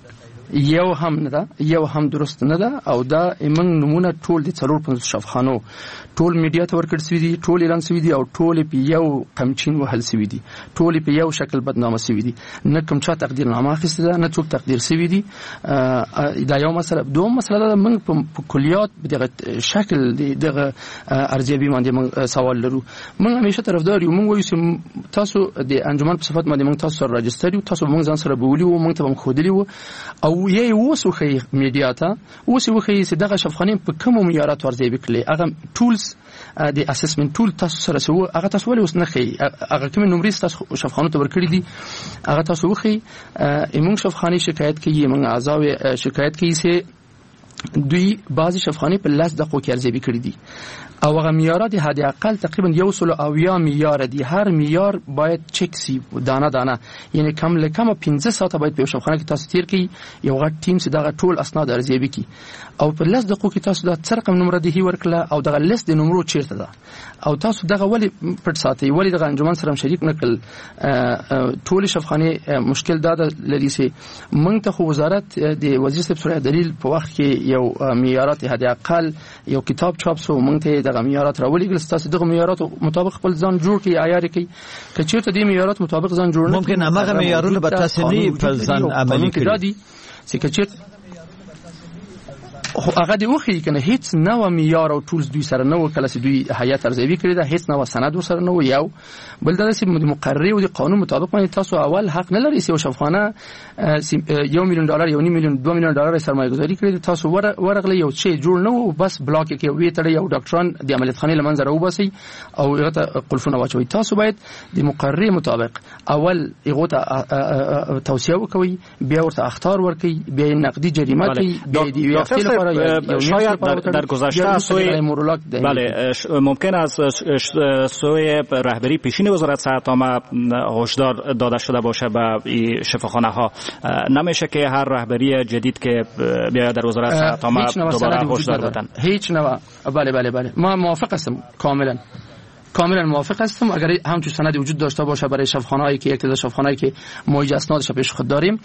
یو هم نه ده یو هم درست نه ده او دا موږ نمونه ټول د څلور پنځه شفاخانو ټول میډیا ته ورکړ سوي دي، ټول اعلان سوي دي او ټول په یو قمچین وهل سوي دي، ټول په یو شکل بدنامه سوي دي. نه کوم چا تقدیر نامه اخیسته ده، نه څوک تقدیر سوي دي. دا یو مسله. دوم مسله ده موږ په کلیات دغه شکل دغه ارزیابي باندې موږ سوال لرو. موږ همیشه طرفدار یو. موږ وایو چې تاسو د انجمن په صفت باندې موږ تاسو سره راجستر یو، تاسو موږ ځان سره بولی وو، موږ ته هم خودلی وو او یې وسوخی میډیا ته وسوخی چې دغه شفاخانه په کوم معیارات ورزیابي کړي. هغه ټولز د اسسمنت ټول تاسو سره سو هغه تاسو ولې اوس نه خي هغه کوم نمرې تاسو شفاخانه ته ورکړي دي هغه تاسو وخی. ایمون شفاخانه شکایت کوي، موږ اعضاء شکایت کوي چې دوی بعضی شفاخانه په لاس دقیقو کې ارزیابي کړي دي او هغه معیارات حد اقل تقریبا یو سل او یا معیار دي. هر معیار باید چک سی دانه دانه، یعنی کم له کم پنځه ساعته باید په شفاخانه کې تاسو تیر کړئ، یو غټ ټیم چې دغه ټول اسناد ارزیابي کوي او په لاس دقیقو کې تاسو د څرق نمبر دی ورکړه او دغه لیست د نمبرو چیرته ده او تاسو دغه ولی پټ ساتي، ولی دغه انجمن سره شریک نکړل. ټول شفاخانه مشکل دا لري چې موږ ته خو وزارت د وزیر صاحب سره دلیل په وخت کې یو معیارات حد اقل یو کتاب چاپ سو موږ ته دغه معیارات راولېږل. تاسو دغه معیارات مطابق خپل ځان جوړ کړئ، عیار کړئ. که چیرته د معیارات مطابق ځان جوړ نه ممکن هغه معیارونه به تاسو نه په ځان عملي کړئ. چې که چیرته خو هغه دی وخی کنه هیڅ نو معیار او ټولز دوی سره نو کله چې دوی هیئت ارزیابي کړی دا هیڅ نو سند سره نو یو بل دا چې مقرری او د قانون مطابق باندې تاسو اول حق نه لرئ چې شفخانه یو میلیون ډالر یو نیم میلیون دوه میلیون ډالر سرمایه گذاری کړی تاسو ورغلی یو څه جوړ نو بس بلاک کې وی تړي یو ډاکټران د عملیات خانه لمنځه راوباسي او هغه ته قلفونه واچوي تاسو باید د مقرری مطابق اول هغه ته توصیه وکوي بیا ورته اخطار ورکړي بیا نقدي جریمه کوي بیا دی ویافتل شاید در, در گذشته سوی بله ممکن است سوی رهبری پیشین وزارت صحت عامه هشدار داده شده باشه به شفاخانه ها نمیشه که هر رهبری جدید که بیاید در وزارت صحت عامه دوباره هشدار بدن هیچ نوع بله بله بله ما موافق هستم کاملا کاملا موافق هستم اگر همچون سندی وجود داشته باشه برای شفاخانه‌ای که یک تعداد شفاخانه‌ای که موجه اسنادش پیش خود داریم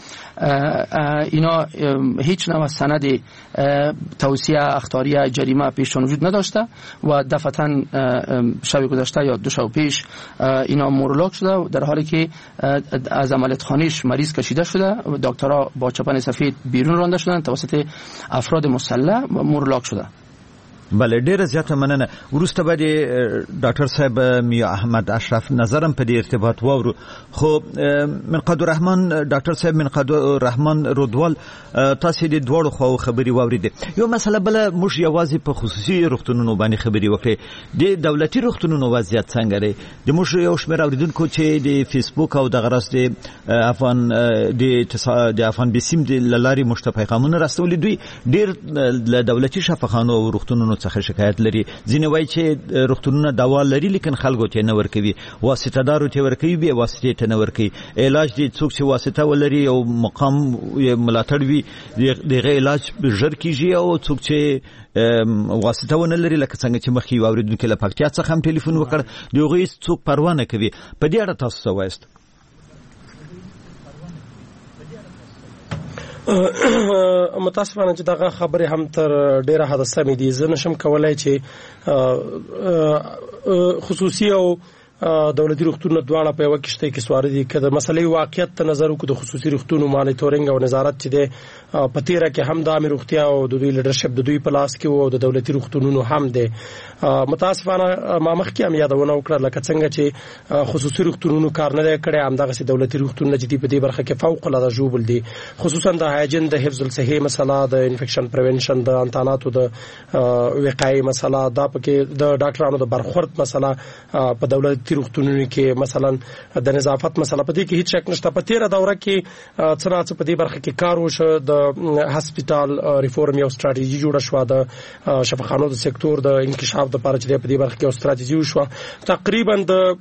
اینا هیچ نوع سندی توصیه اخطاریه جریمه پیششون وجود نداشته و دفعتاً شب گذشته یا دو شب پیش اینا مورلاک شده در حالی که از عملیات خانه‌اش مریض کشیده شده دکترها با چپن سفید بیرون رانده شدن توسط افراد مسلح مورلاک شده. بله ډیره زیاته مننه. وروسته به ډاکټر صاحب میا احمد اشرف نظرم په دې ارتباط واورو. خو من قدر الرحمن ډاکټر صاحب من قدر الرحمن رودوال تاسو دې دوړو خو خبري واوریدې. یو مسله بل موږ یوازې په خصوصي روغتونونو باندې خبري وکړې. د دولتي روغتونونو وضعیت څنګه دی؟ د موږ یو شمېر اوریدونکو چې د فیسبوک او د غرس د افغان د افغان بسیم د لاري مشت پیغامونه راستولې دوی ډیر د دولتي شفاخانو او روغتونونو څخه شکایت لري. ځینې وایي چې روغتونونه دوا لري لیکن خلکو ته نه ورکوي، واسطه دارو ته ورکوي به واسطه ته نه ورکوي. علاج دي څوک چې واسطه ولري او مقام ملاتړ وي دغه علاج ژر کیږي او څوک چې واسطه ونه لري لکه څنګه چې مخکې واوریدونکو له پکتیا څخه هم ټلیفون وکړ دغه څوک پروا نه کوي. په دې اړه تاسو څه وایست؟ متاسفانه چې دغه خبره هم تر ډیره حد سمې دي. زه نشم کولای چې خصوصي او دولتي روغتونونه دواړه په یو کشته کې سوار دي. کله مسلې واقعیت ته نظر وکړو د خصوصي روغتونو مانیټورینګ او نظارت چې د پتیره کې هم د عامه روغتیا او د دوی لیدرشپ د دوی په لاس کې او د دولتي روغتونونو هم دي. متاسفانه ما مخکې هم یادونه وکړه لکه څنګه چې خصوصي روغتونونو کار نه کړي هم دغه دولتي روغتونونه چې په دې برخه کې فوق العاده جوړ دي، خصوصا د هایجین د حفظ الصحه مسله د انفیکشن پریونشن د انتاناتو د وقایې مسله دا پکې د ډاکټرانو د برخورد مسله په دولتي روغتونونو کې مثلا د نظافت مسله په دې کې هیڅ شک نشته. په تیره دوره کې څنګه په دې برخه کې کار وشو د هسپټال ریفورم یو ستراتیژي جوړه شو د شفاخانو د سکتور د انکشاف د لپاره چې په دې برخه کې یو ستراتیژي وشو. تقریبا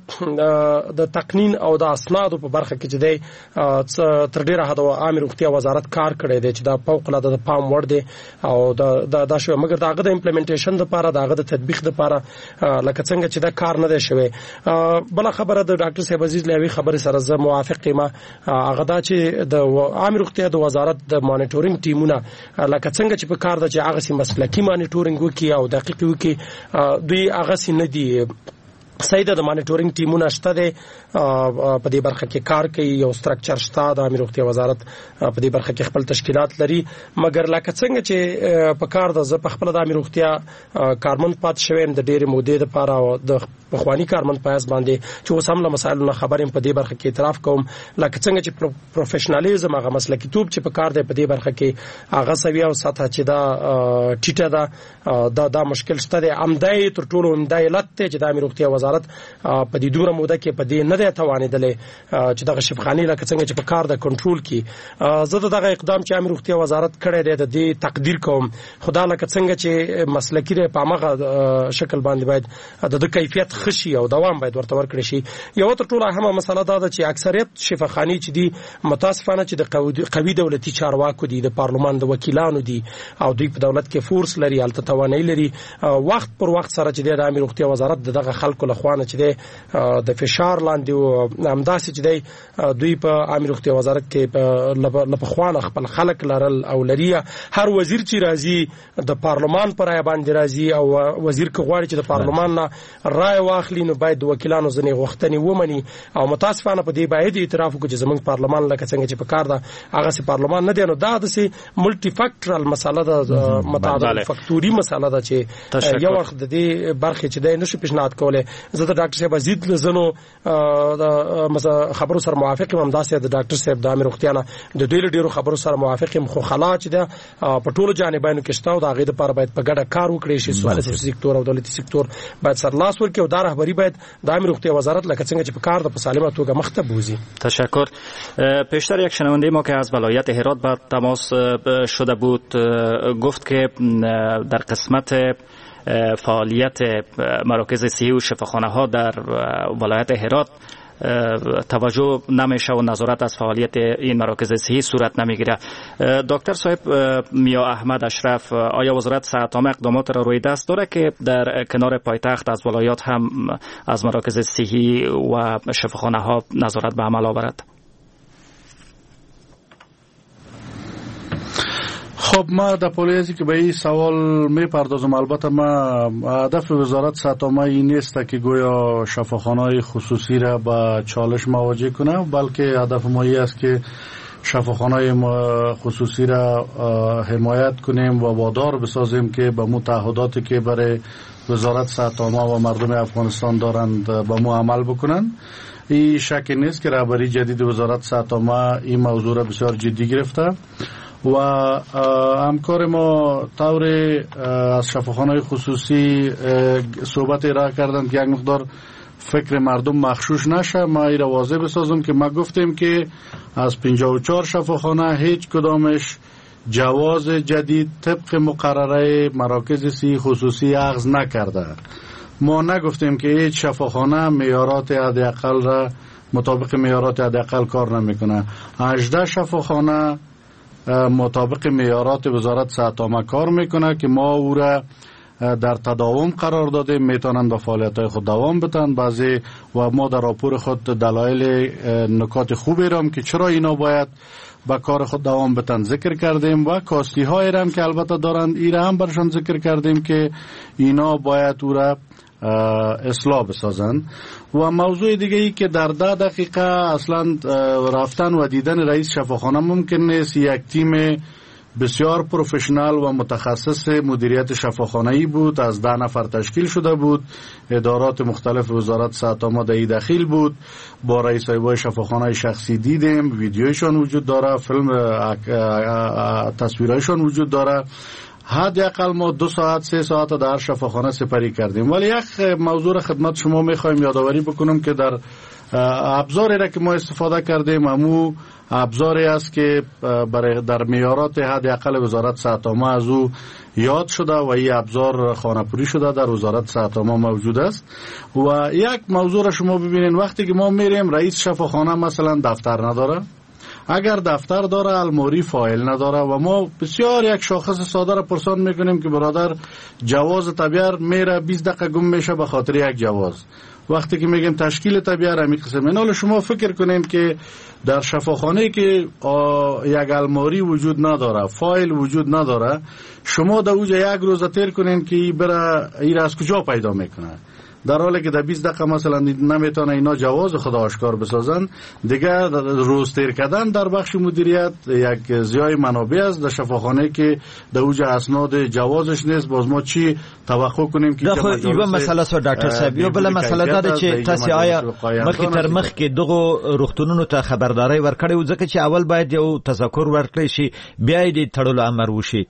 د د تقنین او د اسنادو په برخه کې چې د تر ډیره حد عامه روغتیا وزارت کار کړی دی چې دا فوق العاده د پام وړ دی او د د شو مګر داغه د امپلیمنټیشن لپاره داغه د تطبیق لپاره لکه څنګه چې دا کار نه دی شوی. بل خبره د ډاکټر صاحب عزیز لوي خبره سره زه موافق یم. هغه دا چې د عامه روغتیا د وزارت د مانیټورینګ ټیمونه لکه څنګه چې په کار د چې هغه سي مسلکي مانیټورینګ وکي او دقیق وکي دوی هغه سي نه دي. سیده د مانیټورینګ ټیمونه شته دي په دې برخه کې کار کوي، یو سټرکچر شته د عامه روغتیا وزارت په دې برخه کې خپل تشکیلات لري. مګر لکه څنګه چې په کار د ز په خپل د عامه روغتیا کارمند پات شویم د ډېر مودې لپاره او د بخوانی کارمند پاس باندې چې اوس هم له مسایلو خبرې په دې برخه کې اعتراف کوم لکه څنګه چې پروفیشنالیزم هغه مسلکي توپ چې په کار دی په دې برخه کې هغه سوي او ساته چې دا ټیټه ده دا دا مشکل شته دی. امدای تر ټولو امدای علت چې د عامه روغتیا وزارت په دې دوره موده کې په دې نه دی توانیدلې چې دغه شفاخانه لکه څنګه چې په کار د کنټرول کې زه دغه اقدام چې عامه روغتیا وزارت کړی دی د دې تقدیر کوم. خدا لکه څنګه چې مسلکي دی په هغه شکل باندې باید د کیفیت خشي او دوام باید ورته ورکړي شي. یو تر ټولو اهمه مسله دا ده چې اکثریت شفاخانه چې دي متاسفانه چې د قوي دولتي چارواکو دي د پارلمان د وکیلانو دي او دوی په دولت کې فورس لري الته توانایي لري. وخت پر وخت سره چې د عامه روغتیا وزارت دغه خلکو له خوانه چې د فشار لاندې او همداسې چې دی دوی په عامه روغتیا وزارت کې په خوانه خپل خلک لرل او لري. هر وزیر چې راځي د پارلمان پر رای باندې راځي او وزیر که غواړي چې د پارلمان نه رای واخلي نو باید د وکیلانو ځنې غوښتنې ومني او متاسفانه په دې باید اعتراف وکړي چې زموږ پارلمان لکه څنګه چې په کار ده هغه سي پارلمان نه دی نو دا د سي ملټي فیکټرل مسله ده متعدد فکټوري مسله ده چې یو وخت د دې برخه چې د نشو پیشنهاد کوله زه د ډاکټر صاحب عزیز لزنو د خبرو سره موافق یم همداسې د ډاکټر صاحب د امیر روغتیانه د دوی ډیرو خبرو سره موافق یم خو خلا چې د په ټولو جانبانو کې شته او د هغې لپاره باید په ګډه کار وکړي شي خصوصي سکتور او دولتي سکتور باید سرلاس ورکړي او دا رهبري باید د امیر روغتیا وزارت لکه څنګه چې په کار د په سالمه توګه مخته بوزي. تشکر. پیشتر یک شنونده ما که از ولایت هرات با تماس شده بود گفت که در قسمت فعالیت مراکز صحی و شفاخانه ها در ولایت هرات توجه نمیشه و نظارت از فعالیت این مراکز صحی صورت نمیگیره. دکتر صاحب میا احمد اشرف، آیا وزارت صحت عامه اقدامات را روی دست داره که در کنار پایتخت از ولایات هم از مراکز صحی و شفاخانه ها نظارت به عمل آورد؟ خب ما در پولیزی که به این سوال می پردازم، البته ما هدف وزارت صحت عامه این نیست که گویا شفاخانه‌های خصوصی را با چالش مواجه کنه، بلکه هدف ما این است که شفاخانه‌های خصوصی را حمایت کنیم و وادار بسازیم که به متعهداتی که برای وزارت صحت عامه و مردم افغانستان دارند به مو عمل بکنند. این شک نیست که رهبری جدید وزارت صحت عامه این موضوع را بسیار جدی گرفته و همکار ما طور از شفاخانه‌های خصوصی صحبت ارائه کردن که یک مقدار فکر مردم مخشوش نشه. ما این را واضح بسازم که ما گفتیم که از پنجاه و چهار شفاخانه هیچ کدامش جواز جدید طبق مقرره مراکز صحی خصوصی اخذ نکرده. ما نگفتیم که هیچ شفاخانه معیارات حداقل را مطابق معیارات حداقل کار نمیکنه. هجده شفاخانه مطابق معیارات وزارت صحت عامه کار میکنه که ما او را در تداوم قرار دادیم، میتونن به فعالیت‌های خود دوام بدن. بعضی و ما در راپور خود دلایل نکات خوبی را که چرا اینا باید به کار خود دوام بدن ذکر کردیم و کاستی های هم که البته دارند این را هم برشان ذکر کردیم که اینا باید او را اصلاح بسازن. و موضوع دیگه ای که در ده دقیقه اصلا رفتن و دیدن رئیس شفاخانه ممکن نیست. یک تیم بسیار پروفشنال و متخصص مدیریت شفاخانه‌ای بود، از ده نفر تشکیل شده بود، ادارات مختلف وزارت صحت عامه در داخل بود. با رئیسای شفاخانه شخصی دیدیم، ویدیوشون وجود داره، فیلم تصویرایشون وجود داره. حداقل ما دو ساعت سه ساعت در شفاخانه سپری کردیم. ولی یک موضوع را خدمت شما میخوایم یادآوری بکنم که در ابزاری را که ما استفاده کردیم همو ابزاری است که برای در معیارات حداقل وزارت صحت عامه از او یاد شده و این ابزار خانه‌پوری شده در وزارت صحت عامه موجود است. و یک موضوع را شما ببینید، وقتی که ما میریم رئیس شفاخانه مثلا دفتر نداره، اگر دفتر داره الماری فایل نداره و ما بسیار یک شاخص ساده را پرسان میکنیم که برادر جواز طبیعه میره بیست دقیقه گم میشه به خاطر یک جواز. وقتی که میگیم تشکیل طبیعه را همین قسم اینا، شما فکر کنین که در شفاخانه که یک الماری وجود نداره، فایل وجود نداره، شما در اوجه یک روز تیر کنین که ای بره ای از کجا پیدا میکنه، در حالی که در بیست دقیقه مثلا نمیتونه اینا جواز خود آشکار بسازن. دیگه روز تیر کردن در بخش مدیریت یک زیای منابع است در شفاخانه که در اوج اسناد جوازش نیست. باز ما چی توقع کنیم که خو یو مسله سو ډاکټر صاحب یو بل مسله دا چې تاسو آیا مخکې تر مخکې دغه روغتونونو ته خبرداري ورکړې و ځکه چې اول باید یو تذکر ورکړي شي بیا دې تړلو امر وشي.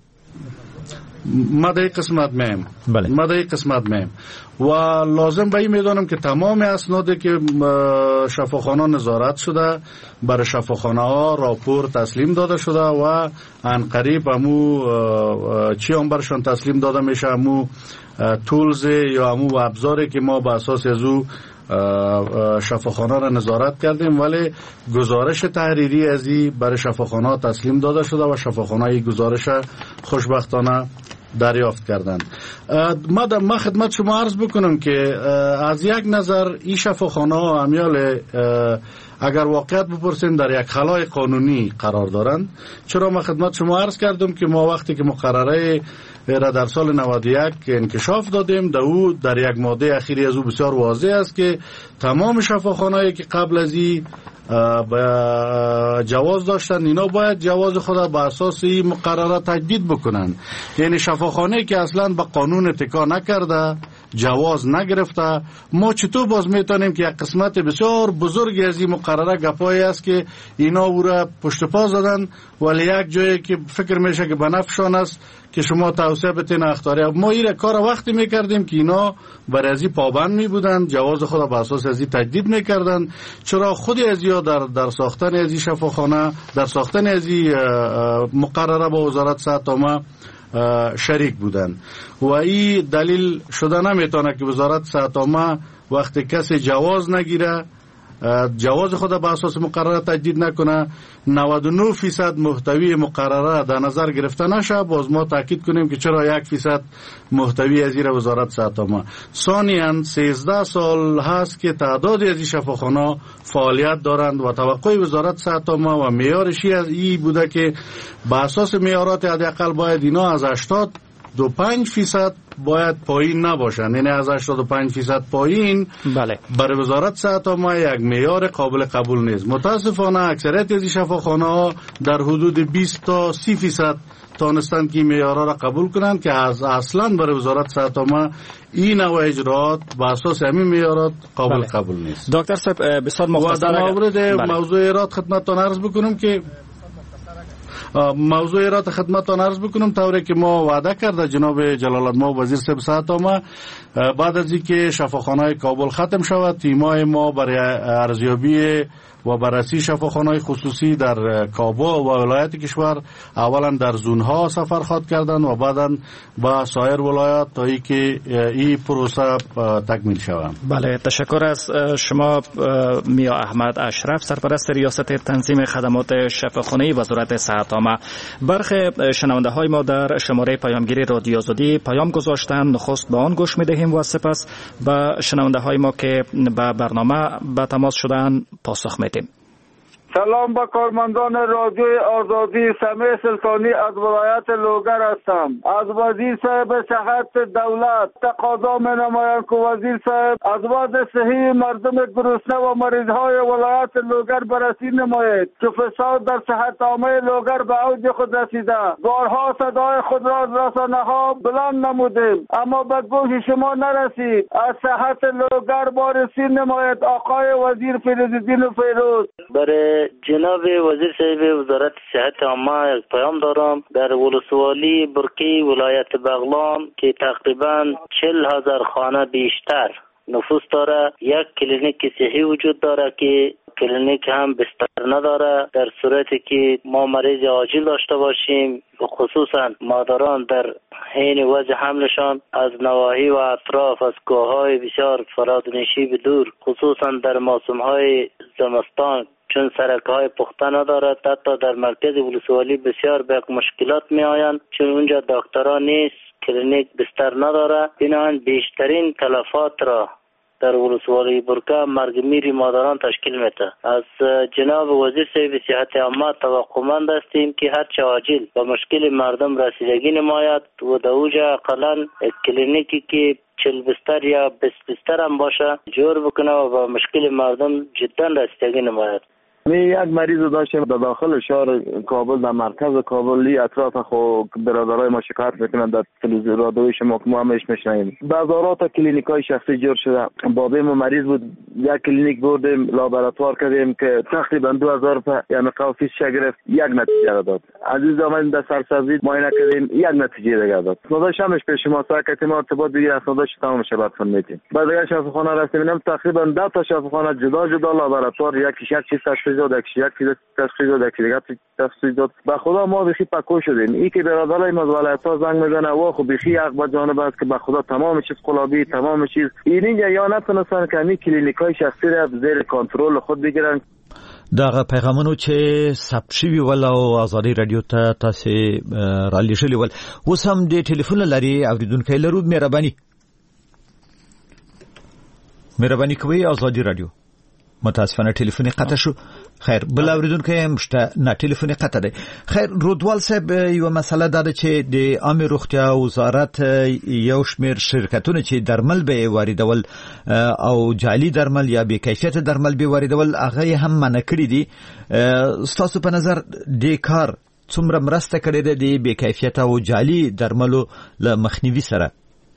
ما در قسمت میم ما در قسمت میم و لازم به این میدانم که تمام اسنادی که شفاخانه نظارت شده برای شفاخانه ها راپور تسلیم داده شده و عنقریب همو چی هم برشان تسلیم داده میشه، همو تولز یا همو ابزاری که ما به اساس از او شفاخانه را نظارت کردیم. ولی گزارش تحریری از این برای شفاخانه تسلیم داده شده و شفاخانه این گزارش خوشبختانه دریافت کردند. ما ما خدمت شما عرض بکنم که از یک نظر این شفاخانه ها امیال اگر واقعیت بپرسیم در یک خلای قانونی قرار دارند. چرا ما خدمت شما عرض کردم که ما وقتی که مقرره را در سال نود و یک انکشاف دادیم، در او در یک ماده اخیری از او بسیار واضح است که تمام شفاخانه‌ای که قبل از این جواز داشتن اینا باید جواز خود به اساس این مقرره تجدید بکنن. یعنی شفاخانه‌ای که اصلا به قانون اتکا نکرده، جواز نگرفته، ما چطور باز میتونیم که یک قسمت بسیار بزرگی از این مقرره گپایی است که اینا او را پشت پا زدن، ولی یک جایی که فکر میشه که به نفعشان است که شما توسعه بتین اختیاری. ما این کار وقتی میکردیم که اینا بر ازی پابند می بودن، جواز خود به اساس ازی تجدید میکردن. چرا خود ازیا در در ساختن ازی شفاخانه، در ساختن ازی مقرره با وزارت صحت عامه شریک بودن و این دلیل شده نمیتونه که وزارت صحت عامه وقتی کسی جواز نگیره، جواز خود به اساس مقرره تجدید نکنه، نود و نه فیصد محتوی مقرره در نظر گرفته نشه. باز ما تاکید کنیم که چرا یک فیصد محتوی از این وزارت صحت عامه. ثانیاً سیزده سال هست که تعدادی از این شفاخانه فعالیت دارند و توقع وزارت صحت عامه و معیارش از این بوده که به اساس معیارات حداقل باید اینا از هشتاد و پنج فیصد باید پایین نباشند. یعنی از هشتاد و پنج فیصد پایین بله. برای وزارت صحت عامه یک معیار قابل قبول نیست. متاسفانه اکثریت از شفاخانه ها در حدود بیست تا سی فیصد تانستند که معیارها را قبول کنند که از اصلا برای وزارت صحت عامه این نوع اجراعات به اساس همین معیارات قابل بله. قبول نیست. دکتر صاحب بسیار مختصر در مورد بله. موضوع ایراد خدمتتان عرض بکنم که موضوع ایراد خدمتتان عرض بکنم طوری که ما وعده کرده جناب جلال الله وزیر صاحب صحت عامه بعد از اینکه شفاخانه کابل ختم شود، تیمای ما برای ارزیابی و بررسی شفاخانه‌های خصوصی در کابل و ولایت کشور اولا در زونها سفر خواهد کردند و بعدا با سایر ولایات تا اینکه این پروسه تکمیل شود. بله، تشکر از شما میا احمد اشرف، سرپرست ریاست تنظیم خدمات شفاخانه‌ای وزارت صحت عامه. برخی شنونده های ما در شماره پیامگیری رادیو آزادی پیام گذاشتند، نخست به آن گوش می‌دهیم و سپس به شنونده های ما که به برنامه به تماس شدن پاسخ میدیم. سلام به کارمندان رادیوی آزادی. سمیع سلطانی از ولایت لوگر هستم. از وزیر صاحب صحت دولت تقاضا می نمایم که وزیر صاحب از وضع صحی مردم گرسنه و مریضهای ولایت لوگر بررسی نماید که فساد در صحت عامه لوگر به اوج خود رسیده. بارها صدای خود را از رسانه‌ها بلند نمودیم اما به گوش شما نرسید. از صحت لوگر بررسی نماید آقای وزیر فیروزالدین فیروز. برای جناب وزیر صاحب وزارت صحت عامه یک پیام دارم. در ولسوالی برکی ولایت بغلان که تقریبا چهل هزار خانه بیشتر نفوس داره، یک کلینیک صحی وجود داره که کلینیک هم بستر نداره. در صورتی که ما مریض عاجل داشته باشیم، خصوصا مادران در حین وضع حملشان از نواحی و اطراف از کوههای بسیار فرادنشی به دور، خصوصا در موسمهای زمستان چون سرک‌های پخته ندارد، حتی در مرکز ولسوالی بسیار به مشکلات می آیند چون اونجا دکتران نیست، کلینیک بستر نداره. بنابراین بیشترین تلفات را در ولسوالی برکه مرگ میری مادران تشکیل میده. از جناب وزیر صاحب صحت عامه توقعمند هستیم که هر چه عاجل به مشکل مردم رسیدگی نماید و در اوجا اقلا کلینیکی که چل بستر یا بیست بستر هم باشه جور بکنه و به مشکل مردم جدا رسیدگی نماید. می یک مریض داشتیم در داخل شهر کابل، در مرکز کابل، اطراف خو برادرای ما شکایت میکنن در تلویزیون رادیوی شما که ما همش میشنویم. بازارات کلینیکای شخصی جور شده. بابی ما مریض بود، یک کلینیک بردیم لابراتوار کردیم که تقریبا دو هزار روپیه یعنی قوفیش گرفت، یک نتیجه داد. عزیز آمدیم در سرسبزی معاینه کردیم، یک نتیجه دیگه داد. نوداش همش پیش ما ساکت ما ارتباط دیگه اسنادش تمام شه بعد میتیم. بعد دیگه شفاخانه رفتیم، تقریبا ده تا شفاخانه جدا جدا لابراتوار، یک یک چیز تشخیص داد، یک چیز تشخیص داد، یک دیگه تشخیص داد. به خدا ما بخی پکو شدیم. این که برادرای ما ولایت‌ها زنگ میزنه و خب بخی حق با جانب است که به خدا تمام چیز قلابی، تمام چیز اینجا یا نتونستن که همین کلینیکای شخصی را زیر کنترل خود بگیرن. دا پیغامونو چې ثبت شوي ول او ازادي رادیو ته تاسو را لېږلي ول اوس هم د ټلیفون لري اوریدونکو لرو مهرباني مهرباني کوي ازادي رادیو متاسفانه ټلیفون قطع شو خیر بل اوریدونکو هم شته نه ټلیفون قطع دی خیر رودوال صاحب یو مسله ده چې د عامه روغتیا وزارت یو شمیر شرکتونه چې درمل به واردول او جعلي درمل یا بې کیفیت درمل به واردول هغه هم منع کړی دي ستاسو په نظر د کار څومره مرسته کړې ده د بې کیفیت او جعلي درملو له مخنیوي سره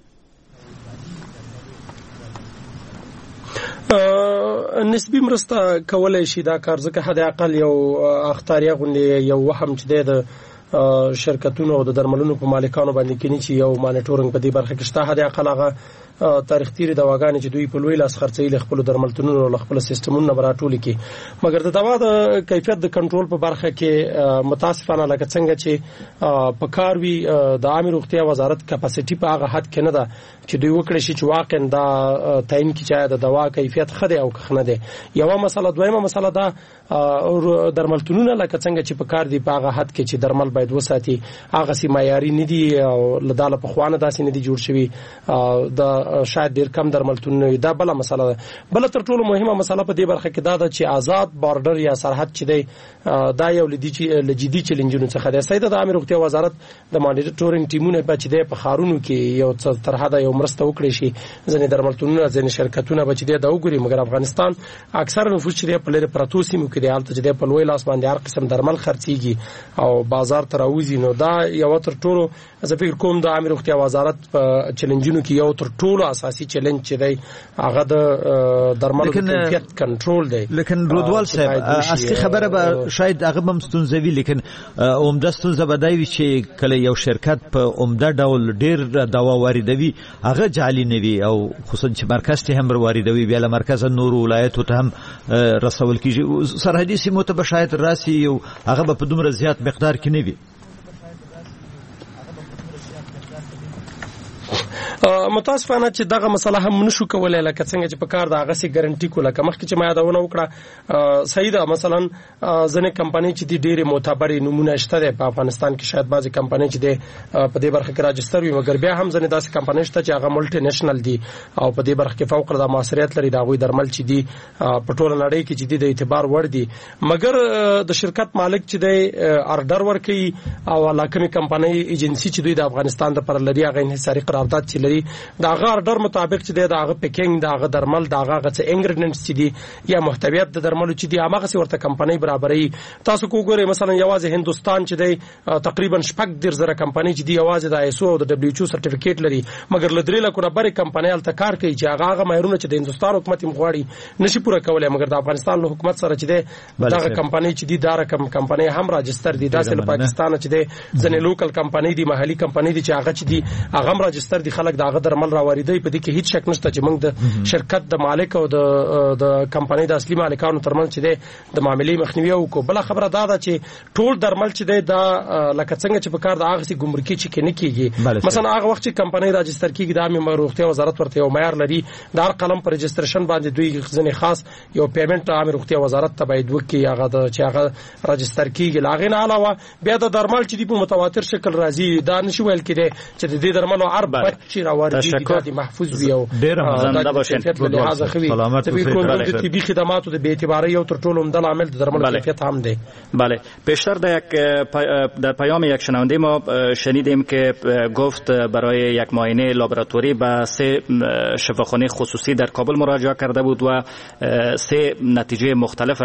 نسبی مرسته کولای شي دا کار ځکه حد اقل یو اختیاري غونډه یو وهم چې د شرکتونو او د درملونو په مالکانو باندې کینی چې یو مانیټورینګ په دې برخه کې شته حد اقل هغه تاریخ تیری دواګانې چې دوی په لوی لاس خرڅي له خپل درملتونونو او خپل سیستمونو براټول کی مګر د دوا د کیفیت د کنټرول په برخه کې متاسفانه لکه څنګه چې په کار وی د عامه روغتیا وزارت کپاسټي په هغه حد کې نه ده چې دوی وکړي شي چې واقعا دا تعین کی چې د دوا کیفیت خده او خنه ده یو مسله دویمه مسله ده درملتونونه لکه څنګه چې په کار دی په هغه حد کې چې درمل باید وساتي هغه سي معیاري نه دي او لداله په خوانه داسې نه دي جوړ شوی د شاید ډیر کم درملتونونه دا بل مسله ده بل تر ټولو مهمه مسله په دې برخه کې دا ده چې آزاد بارډر یا سرحد چې دی دا یو لدی چې لجدي چیلنجونو څخه ده سید د عامه روغتیا وزارت د مانیټورینګ ټیمونه په چې دی په خارونو کې یو تر حد یو مرسته وکړي شي ځنې درملتونونه ځنې شرکتونه به چې دی دا وګوري مګر افغانستان اکثر نفوس چې په لری پروتو سیمو کې دی حالت چې دی په لوی لاس باندې هر قسم درمل خرڅيږي او بازار ته راوځي نو دا یو تر ټولو زه فکر کوم د عامه روغتیا وزارت په چیلنجونو کې یو تر ټولو اساسي چیلنج چې دی هغه د درملو کیفیت کنټرول دی لیکن رودوال صاحب اصلي خبره به شاید هغه هم ستونزوي لیکن عمده ستونزه بدایي چې کله یو شرکت په عمده ډول ډیر دوا واردوي هغه جعلي نوي او خصوصا چې مرکز ته هم واردوي بیا له مرکز نور ولایتو ته هم رسول کیږي سرحدي سیمو ته به شاید راسي او هغه په دومره زیات مقدار کې نه وي متاسفانه چې دغه مسله هم نشو کولای لکه څنګه چې په کار د هغه سي ګارانټي کوله کمخ چې ما یادونه وکړه صحیح ده مثلا ځنې کمپنۍ چې د ډېری معتبرې نمونه شته په افغانستان کې شاید بعضي کمپنۍ چې د په دې برخه کې راجستر وي مګر بیا هم ځنې داسې کمپنۍ شته چې هغه ملټي نېشنل دي او په دې برخه کې فوق العاده موثریت لري دا غوي درمل چې دي په ټوله نړۍ کې چې د اعتبار وړ دي مګر د شرکت مالک چې د اورډر ورکي او علاقمي کمپنۍ ایجنسی چې دوی د افغانستان د پر لري هغه انحصاري قرارداد چې دا غا اورډر مطابق چې دا غا پیکینګ دا غا درمل دا غا څه انګریډینټس چې دي یا محتویات د درملو چې دي هغه څه ورته کمپنۍ برابرې تاسو کو ګورئ مثلا یوازې هندستان چې دی تقریبا شپږ ډیر زره کمپنۍ چې دی یوازې د ایسو او د دبليو ایچ او سرټیفیکیټ لري مګر لدري له کومه بری کمپنۍ الته کار کوي چې هغه هغه مهرونه چې د هندستان حکومت مغواړي نشي پوره کولای مګر د افغانستان له حکومت سره چې دی دا کمپنۍ چې دی دا رقم کمپنۍ هم راجستر دي داسې له پاکستان چې دی ځنې لوکل کمپنۍ دي محلي کمپنۍ دي چې هغه چې دی هغه هم راجستر دي خلک دا غ درمل را واردوي په دې کې هیڅ شک نشته چې موږ د شرکت د مالک او د د کمپنۍ د اصلي مالکانو ترمنځ چې د معاملې مخنیوي وکړو بل خبره دا ده چې ټول درمل چې دا لکه څنګه چې په کار د هغه سي ګمرکي چې کې نه کیږي مثلا هغه وخت چې کمپنۍ راجستر کیږي د عامه روغتیا وزارت ورته یو معیار لري د هر قلم پر رجستریشن باندې دوی ځنې خاص یو پیمنٹ عامه روغتیا وزارت ته باید وکړي هغه د چې هغه راجستر کیږي لاغې نه علاوه بیا د درمل چې په متواتر شکل راځي دا نشي ویل کېده چې د دې درملو اربع چې راوړي دي محفوظ وي او زنده باشین سلامت اوسئ د طبي خدماتو د بی‌اعتباری او تر ټولو عمده عامل د درمل کیفیت هم دی بله پیشتر در یک در پیام یک شنونده ما شنیدیم که گفت برای یک معاینه لابراتوری به سه شفاخانه خصوصی در کابل مراجعه کرده بود و سه نتیجه مختلف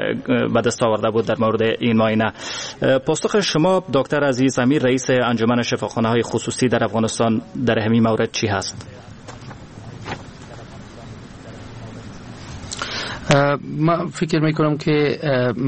به دست آورده بود در مورد این معاینه پاسخ شما دکتر عزیز امیر رئیس انجمن شفاخانه های خصوصی در افغانستان در همین مورد چی هست؟ من فکر میکنم که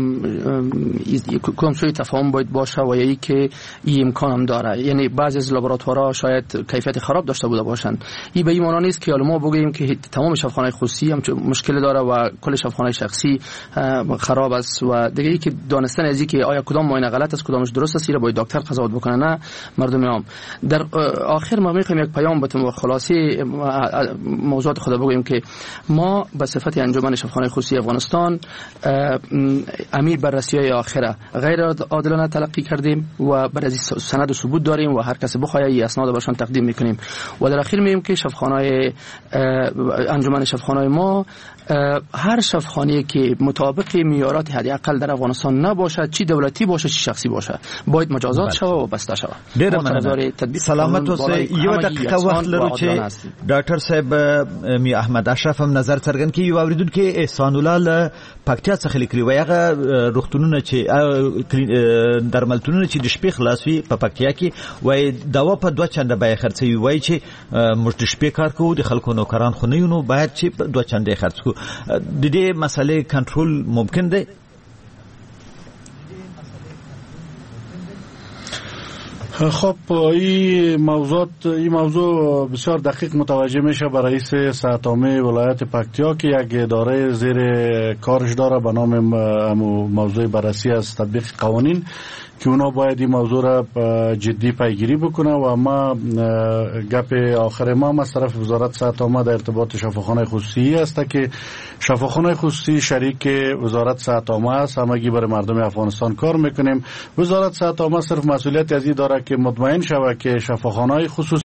کدام سوی تفاهم باید باشه و یکی که این امکان هم داره یعنی بعضی از لابراتوارها شاید کیفیت خراب داشته بوده باشند این به این معنی نیست که ما بگیم که تمام شفاخانه خصوصی هم مشکل داره و کل شفاخانه شخصی خراب است و دیگه ای که دانستن از اینکه آیا کدام معاینه غلط است کدامش درست است را باید دکتر قضاوت بکنه نه مردم عام. در آخر ما میخوایم یک پیام بتیم و خلاصه موضوعات خود بگوییم که ما به صفت انجمن شفاخانه شفاخانه خصوصی افغانستان امیر بررسی آخره غیر عادلانه تلقی کردیم و بر از سند و ثبوت داریم و هر کس بخواد این اسناد برشان تقدیم میکنیم و در اخیر میگیم که شفاخانه انجمن شفاخانه ما هر شفاخانه که مطابق معیارات حداقل در افغانستان نباشد، چی دولتی باشه چی شخصی باشه، باید مجازات شود و بسته شود. سلامت اوسه. یو دقیقه وخت لرو چې ډاکټر صاحب می احمد اشرف هم نظر څرګند کړي. یو اوریدونکو احسان الله له پکتیا څخه لیکلي و هغه روغتونونه چې درملتونونه چې د شپې خلاص وي په پکتیا کې وای دوا په دوه چنده بیه خرڅوي، وای چې موږ د شپې کار کوو د خلکو نوکران خو نه یو، نو باید چې په دوه چنده خرڅ کوو. د دې مسئله کنټرول ممکن دی؟ خب این موضوع این موضوع بسیار دقیق متوجه میشه به رئیس صحت عامه ولایت پکتیا که یک اداره زیر کارش داره به نام موضوع بررسی از تطبیق قوانین که اونا باید این موضوع را جدی پیگیری بکنه و ما گپ آخر ما از طرف وزارت صحت عامه در ارتباط شفاخانه خصوصی است که شفاخانه خصوصی شریک وزارت صحت عامه است، همگی برای مردم افغانستان کار میکنیم. وزارت صحت عامه صرف مسئولیت از این داره که مطمئن شود که شفاخانه خصوصی